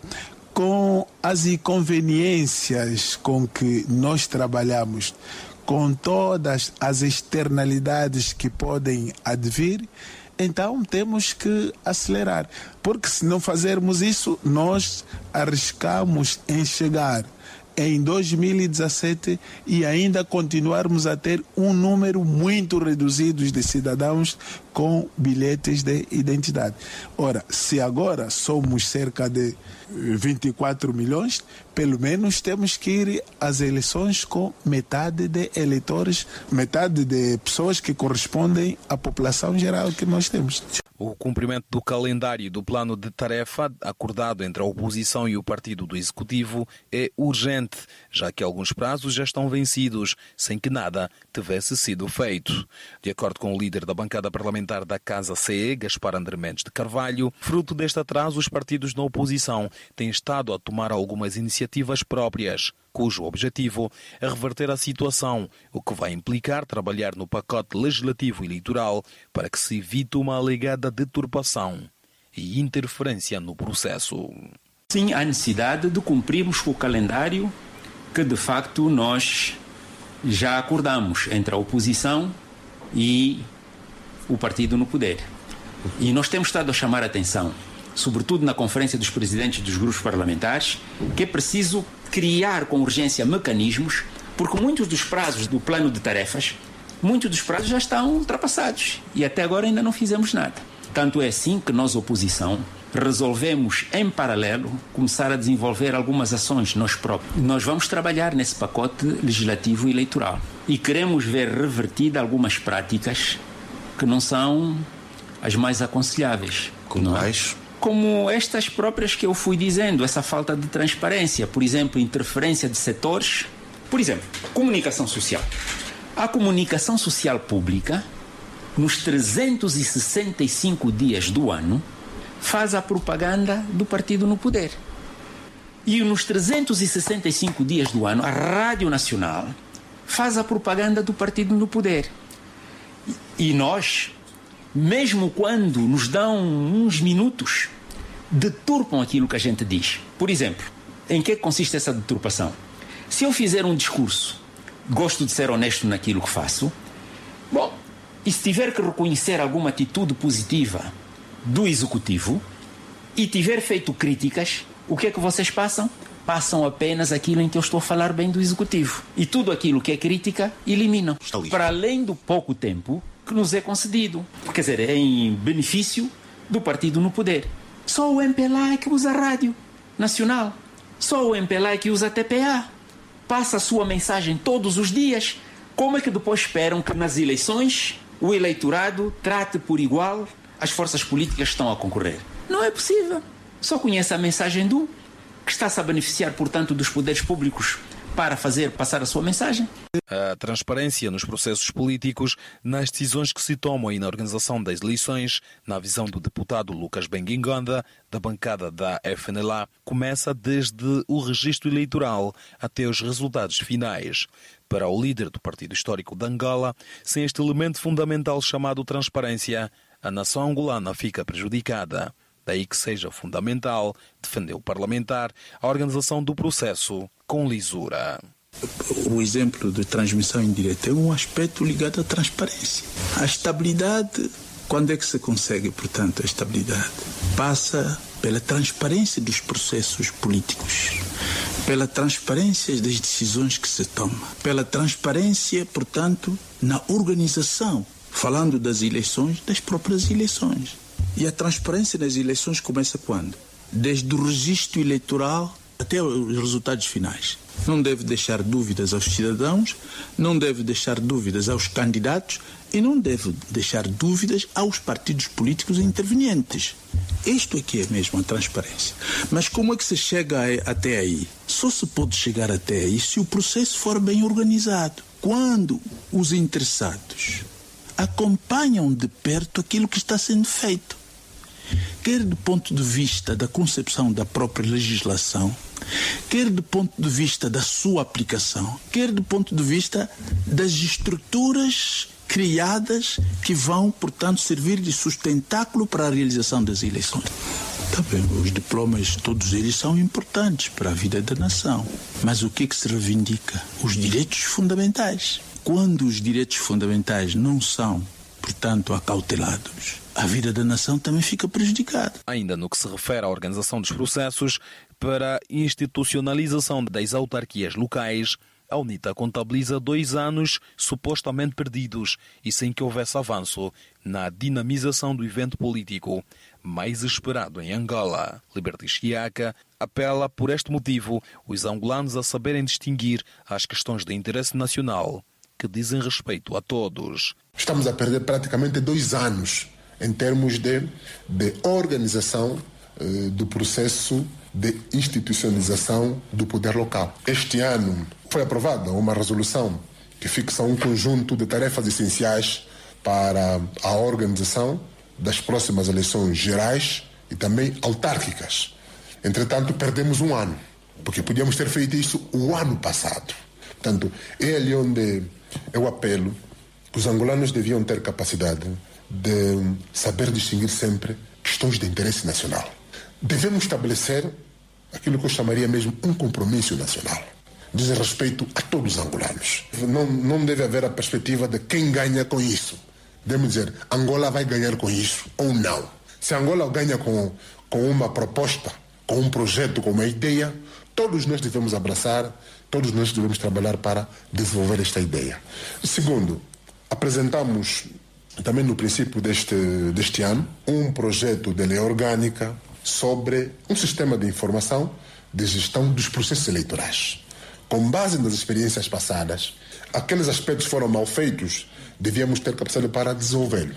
com as inconveniências com que nós trabalhamos, com todas as externalidades que podem advir, então temos que acelerar, porque se não fazermos isso, nós arriscamos em chegar em dois mil e dezassete e ainda continuarmos a ter um número muito reduzido de cidadãos com bilhetes de identidade. Ora, se agora somos cerca de vinte e quatro milhões, pelo menos temos que ir às eleições com metade de eleitores, metade de pessoas que correspondem à população geral que nós temos. O cumprimento do calendário e do plano de tarefa acordado entre a oposição e o partido do Executivo é urgente, já que alguns prazos já estão vencidos, sem que nada tivesse sido feito. De acordo com o líder da bancada parlamentar da Casa C E, Gaspar André Mendes de Carvalho, fruto deste atraso, os partidos da oposição têm estado a tomar algumas iniciativas próprias, cujo objetivo é reverter a situação, o que vai implicar trabalhar no pacote legislativo eleitoral para que se evite uma alegada deturpação e interferência no processo. Sim, há necessidade de cumprirmos com o calendário que, de facto, nós já acordamos entre a oposição e o partido no poder. E nós temos estado a chamar a atenção, sobretudo na Conferência dos Presidentes dos Grupos Parlamentares, que é preciso criar com urgência mecanismos, porque muitos dos prazos do plano de tarefas, muitos dos prazos já estão ultrapassados e até agora ainda não fizemos nada. Tanto é assim que nós, oposição, resolvemos, em paralelo, começar a desenvolver algumas ações nós próprios. Nós vamos trabalhar nesse pacote legislativo e eleitoral e queremos ver revertida algumas práticas que não são as mais aconselháveis, Como quais? Como estas próprias que eu fui dizendo, essa falta de transparência, por exemplo, interferência de setores. Por exemplo, comunicação social. A comunicação social pública, nos trezentos e sessenta e cinco dias do ano, faz a propaganda do partido no poder. E nos trezentos e sessenta e cinco dias do ano, a Rádio Nacional faz a propaganda do partido no poder. E nós, mesmo quando nos dão uns minutos, deturpam aquilo que a gente diz. Por exemplo, em que consiste essa deturpação? Se eu fizer um discurso, gosto de ser honesto naquilo que faço, bom, e se tiver que reconhecer alguma atitude positiva do Executivo e tiver feito críticas, o que é que vocês passam? Passam apenas aquilo em que eu estou a falar bem do Executivo. E tudo aquilo que é crítica, eliminam. Para além do pouco tempo que nos é concedido. Quer dizer, é em benefício do partido no poder. Só o M P L A é que usa a Rádio Nacional. Só o M P L A é que usa a T P A. Passa a sua mensagem todos os dias. Como é que depois esperam que nas eleições o eleitorado trate por igual as forças políticas que estão a concorrer? Não é possível. Só conhece a mensagem do que está-se a beneficiar, portanto, dos poderes públicos para fazer passar a sua mensagem. A transparência nos processos políticos, nas decisões que se tomam e na organização das eleições, na visão do deputado Lucas Benguingonda, da bancada da F N L A, começa desde o registro eleitoral até os resultados finais. Para o líder do Partido Histórico de Angola, sem este elemento fundamental chamado transparência, a nação angolana fica prejudicada. Daí que seja fundamental, defendeu o parlamentar, a organização do processo com lisura. O exemplo de transmissão indireta é um aspecto ligado à transparência. A estabilidade, quando é que se consegue, portanto, a estabilidade? Passa pela transparência dos processos políticos, pela transparência das decisões que se tomam, pela transparência, portanto, na organização, falando das eleições, das próprias eleições. E a transparência nas eleições começa quando? Desde o registro eleitoral até os resultados finais. Não deve deixar dúvidas aos cidadãos, não deve deixar dúvidas aos candidatos e não deve deixar dúvidas aos partidos políticos intervenientes. Isto aqui é mesmo a transparência. Mas como é que se chega até aí? Só se pode chegar até aí se o processo for bem organizado. Quando os interessados acompanham de perto aquilo que está sendo feito, quer do ponto de vista da concepção da própria legislação, quer do ponto de vista da sua aplicação, quer do ponto de vista das estruturas criadas que vão, portanto, servir de sustentáculo para a realização das eleições. Tá bem, os diplomas, todos eles são importantes para a vida da nação. Mas o que é que se reivindica? Os direitos fundamentais. Quando os direitos fundamentais não são, portanto, acautelados, a vida da nação também fica prejudicada. Ainda no que se refere à organização dos processos, para a institucionalização das autarquias locais, a UNITA contabiliza dois anos supostamente perdidos e sem que houvesse avanço na dinamização do evento político mais esperado em Angola. Liberty Chiaca apela, por este motivo, os angolanos a saberem distinguir as questões de interesse nacional que dizem respeito a todos. Estamos a perder praticamente dois anos em termos de, de organização eh, do processo de institucionalização do poder local. Este ano foi aprovada uma resolução que fixa um conjunto de tarefas essenciais para a organização das próximas eleições gerais e também autárquicas. Entretanto, perdemos um ano, porque podíamos ter feito isso o ano passado. Portanto, é ali onde eu apelo que os angolanos deviam ter capacidade de saber distinguir sempre questões de interesse nacional. Devemos estabelecer aquilo que eu chamaria mesmo um compromisso nacional. Diz respeito a todos os angolanos. Não, não deve haver a perspectiva de quem ganha com isso. Devemos dizer, Angola vai ganhar com isso ou não. Se Angola ganha com, com uma proposta, com um projeto, com uma ideia, todos nós devemos abraçar, todos nós devemos trabalhar para desenvolver esta ideia. Segundo, apresentamos também no princípio deste, deste ano um projeto de lei orgânica sobre um sistema de informação de gestão dos processos eleitorais. Com base nas experiências passadas, aqueles aspectos foram mal feitos, devíamos ter capacidade para desenvolvê-lo.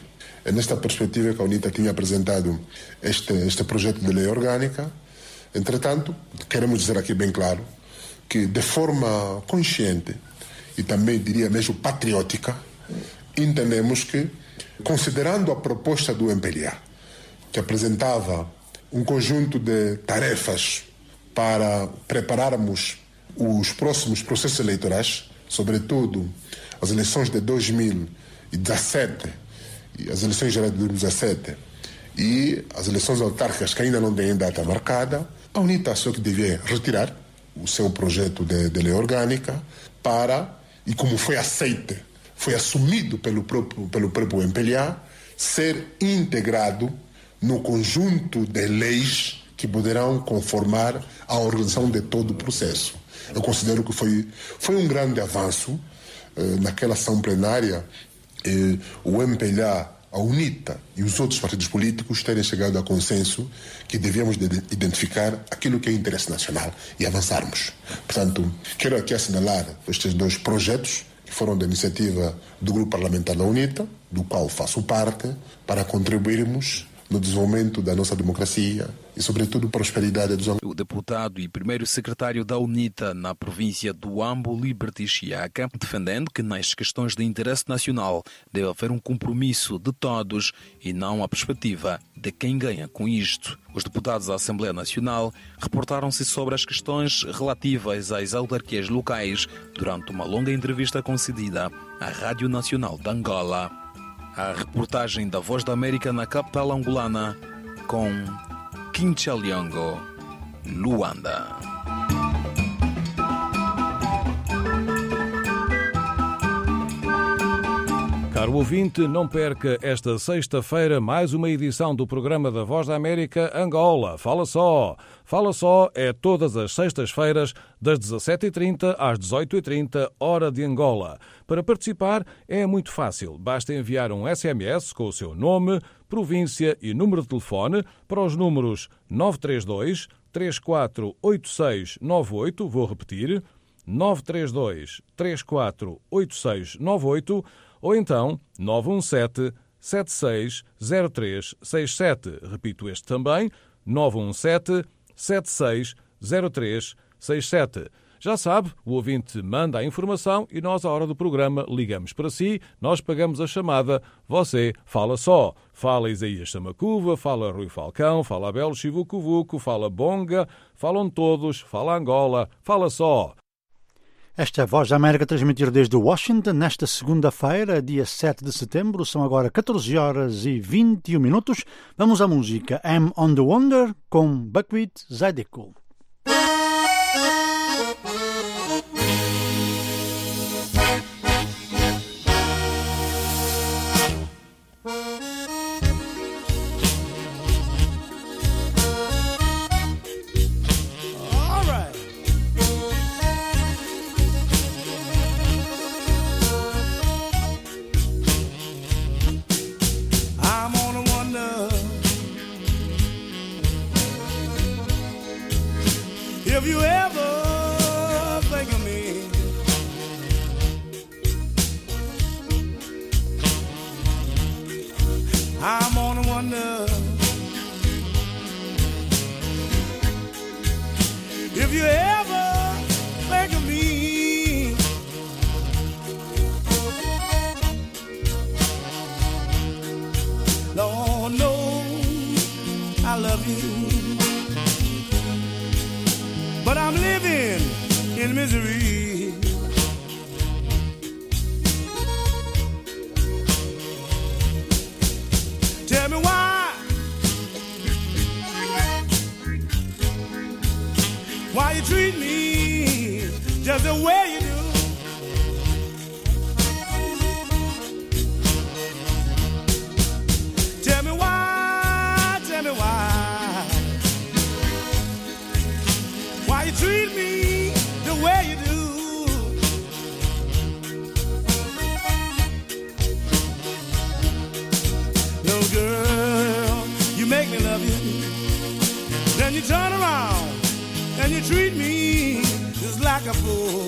É nesta perspectiva que a UNITA tinha apresentado este, este projeto de lei orgânica. Entretanto, queremos dizer aqui bem claro que, de forma consciente e também, diria mesmo, patriótica, entendemos que, considerando a proposta do M P L A, que apresentava um conjunto de tarefas para prepararmos os próximos processos eleitorais, sobretudo as eleições de dois mil e dezassete, e as eleições gerais de dois mil e dezassete e as eleições autárquicas que ainda não têm data marcada, a UNITA achou que devia retirar o seu projeto de, de lei orgânica para, e como foi aceito, foi assumido pelo próprio, pelo próprio M P L A, ser integrado no conjunto de leis que poderão conformar a organização de todo o processo. Eu considero que foi, foi um grande avanço. Eh, naquela ação plenária, eh, o M P L A, a UNITA e os outros partidos políticos terem chegado a consenso que devíamos de identificar aquilo que é interesse nacional e avançarmos. Portanto, quero aqui assinalar estes dois projetos que foram da iniciativa do Grupo Parlamentar da UNITA, do qual faço parte, para contribuirmos no desenvolvimento da nossa democracia e, sobretudo, prosperidade dos angolanos. O deputado e primeiro secretário da UNITA na província do Ambo, Liberty Chiaca, defendendo que nas questões de interesse nacional deve haver um compromisso de todos e não a perspectiva de quem ganha com isto. Os deputados da Assembleia Nacional reportaram-se sobre as questões relativas às autarquias locais durante uma longa entrevista concedida à Rádio Nacional de Angola. A reportagem da Voz da América na capital angolana com Kinshasa, Luanda. Caro ouvinte, não perca esta sexta-feira mais uma edição do programa da Voz da América Angola. Fala só! Fala só é todas as sextas-feiras das dezassete e trinta às dezoito e trinta, hora de Angola. Para participar é muito fácil. Basta enviar um S M S com o seu nome, província e número de telefone para os números nove três dois, três quatro oito seis nove oito, vou repetir, nove três dois, três quatro oito seis nove oito, ou então nove um sete, sete seis zero três seis sete. Repito este também, nove um sete, sete seis zero três seis sete. Já sabe, o ouvinte manda a informação e nós, à hora do programa, ligamos para si, nós pagamos a chamada, você fala só. Fala Isaías Samacuva, fala Rui Falcão, fala Abel Chivucovuco, fala Bonga, falam todos, fala Angola, fala só. Esta é a Voz da América, transmitir desde Washington nesta segunda-feira, dia sete de setembro. São agora catorze horas e vinte e um minutos. Vamos à música I'm on the Wonder com Buckwheat Zydeco. If you ever think of me, I'm gonna wonder. If you ever think of me, Lord knows I love you. But I'm living in misery. Tell me why, why you treat me just the way you do. Tell me why, tell me why. Why you treat me the way you do? No girl, you make me love you. Then you turn around and you treat me just like a fool.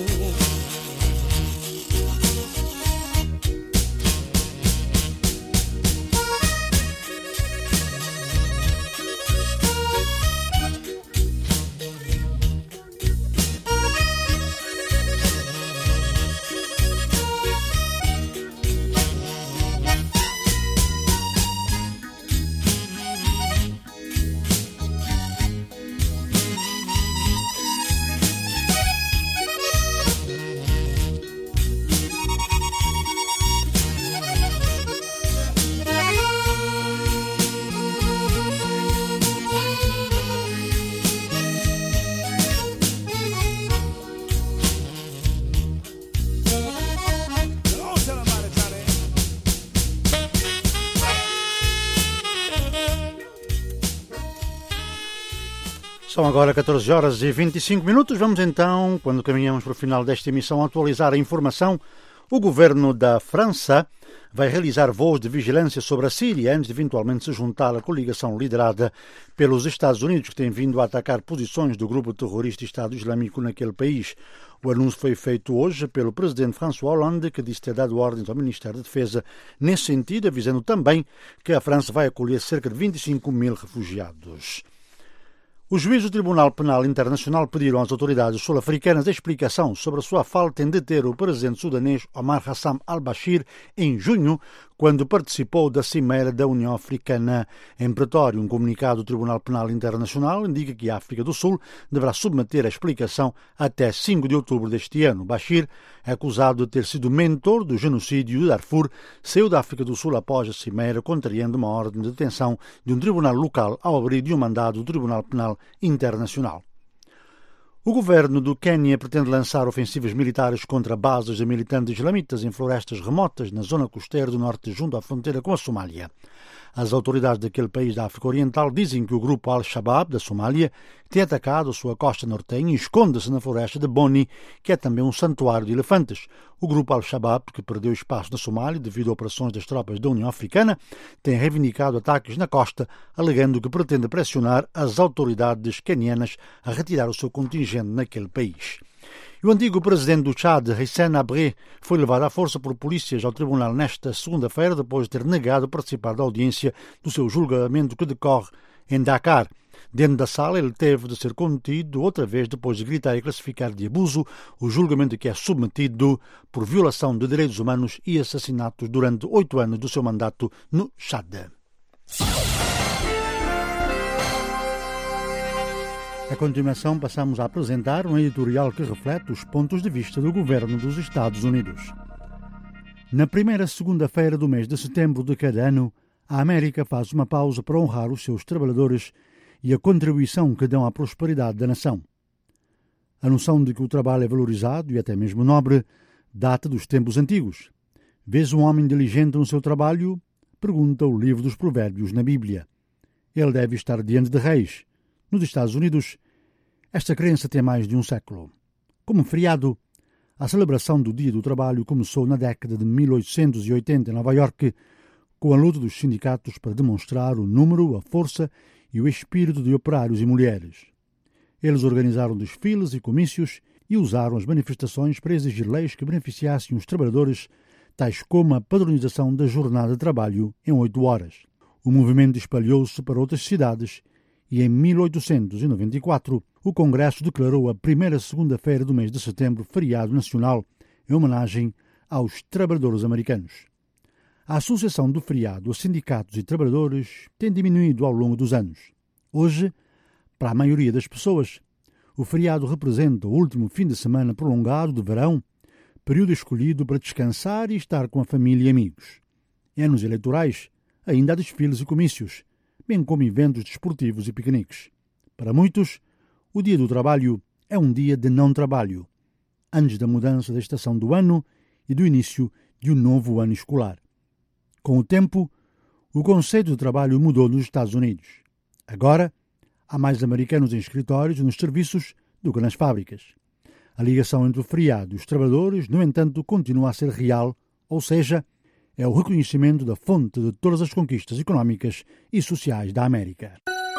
São agora catorze horas e vinte e cinco minutos. Vamos então, quando caminhamos para o final desta emissão, atualizar a informação. O governo da França vai realizar voos de vigilância sobre a Síria antes de eventualmente se juntar à coligação liderada pelos Estados Unidos, que tem vindo a atacar posições do grupo terrorista Estado Islâmico naquele país. O anúncio foi feito hoje pelo presidente François Hollande, que disse ter dado ordens ao Ministério da Defesa nesse sentido, avisando também que a França vai acolher cerca de vinte e cinco mil refugiados. Os juízes do Tribunal Penal Internacional pediram às autoridades sul-africanas explicação sobre a sua falta em deter o presidente sudanês Omar Hassan al-Bashir em junho, quando participou da Cimeira da União Africana. Em Pretório, um comunicado do Tribunal Penal Internacional indica que a África do Sul deverá submeter a explicação até cinco de outubro deste ano. Bashir é acusado de ter sido mentor do genocídio de Darfur, saiu da África do Sul após a Cimeira, contrariando uma ordem de detenção de um tribunal local ao abrir de um mandado do Tribunal Penal Internacional. O governo do Quênia pretende lançar ofensivas militares contra bases de militantes islamitas em florestas remotas na zona costeira do norte, junto à fronteira com a Somália. As autoridades daquele país da África Oriental dizem que o grupo Al-Shabaab da Somália tem atacado a sua costa nortenha e esconde-se na floresta de Boni, que é também um santuário de elefantes. O grupo Al-Shabaab, que perdeu espaço na Somália devido a operações das tropas da União Africana, tem reivindicado ataques na costa, alegando que pretende pressionar as autoridades quenianas a retirar o seu contingente naquele país. O antigo presidente do Chad, Hissène Habré, foi levado à força por polícias ao tribunal nesta segunda-feira depois de ter negado participar da audiência do seu julgamento que decorre em Dakar. Dentro da sala, ele teve de ser contido outra vez depois de gritar e classificar de abuso o julgamento que é submetido por violação de direitos humanos e assassinatos durante oito anos do seu mandato no Chad. A continuação, passamos a apresentar um editorial que reflete os pontos de vista do governo dos Estados Unidos. Na primeira segunda-feira do mês de setembro de cada ano, a América faz uma pausa para honrar os seus trabalhadores e a contribuição que dão à prosperidade da nação. A noção de que o trabalho é valorizado e até mesmo nobre data dos tempos antigos. Vês um homem diligente no seu trabalho? Pergunta o livro dos Provérbios na Bíblia. Ele deve estar diante de reis. Nos Estados Unidos, esta crença tem mais de um século. Como feriado, a celebração do Dia do Trabalho começou na década de mil oitocentos e oitenta em Nova Iorque, com a luta dos sindicatos para demonstrar o número, a força e o espírito de operários e mulheres. Eles organizaram desfiles e comícios e usaram as manifestações para exigir leis que beneficiassem os trabalhadores, tais como a padronização da jornada de trabalho em oito horas. O movimento espalhou-se para outras cidades e em mil oitocentos e noventa e quatro o Congresso declarou a primeira segunda-feira do mês de setembro feriado nacional em homenagem aos trabalhadores americanos. A associação do feriado a sindicatos e trabalhadores tem diminuído ao longo dos anos. Hoje, para a maioria das pessoas, o feriado representa o último fim de semana prolongado de verão, período escolhido para descansar e estar com a família e amigos. Em anos eleitorais, ainda há desfiles e comícios, bem como eventos desportivos e piqueniques. Para muitos, o Dia do Trabalho é um dia de não trabalho, antes da mudança da estação do ano e do início de um novo ano escolar. Com o tempo, o conceito de trabalho mudou nos Estados Unidos. Agora, há mais americanos em escritórios e nos serviços do que nas fábricas. A ligação entre o feriado e os trabalhadores, no entanto, continua a ser real, ou seja, é o reconhecimento da fonte de todas as conquistas económicas e sociais da América.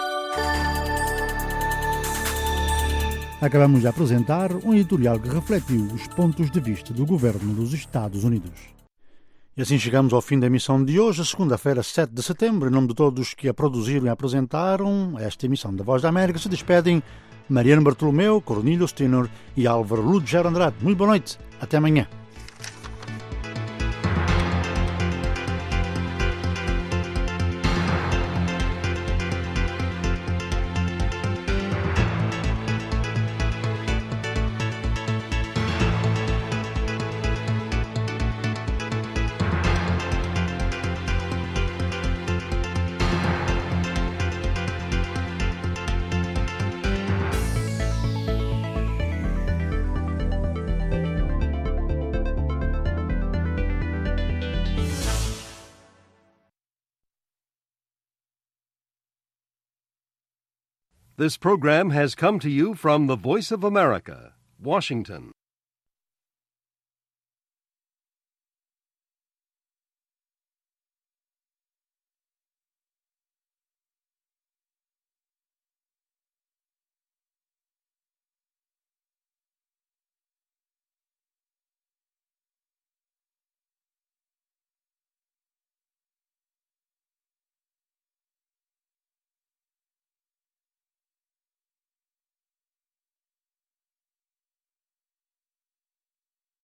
Acabamos de apresentar um editorial que refletiu os pontos de vista do governo dos Estados Unidos. E assim chegamos ao fim da emissão de hoje, segunda-feira, sete de setembro. Em nome de todos que a produziram e apresentaram esta emissão da Voz da América, se despedem Mariano Bartolomeu, Cornélio Stinner e Álvaro Ludger Andrade. Muito boa noite. Até amanhã. This program has come to you from the Voice of America, Washington.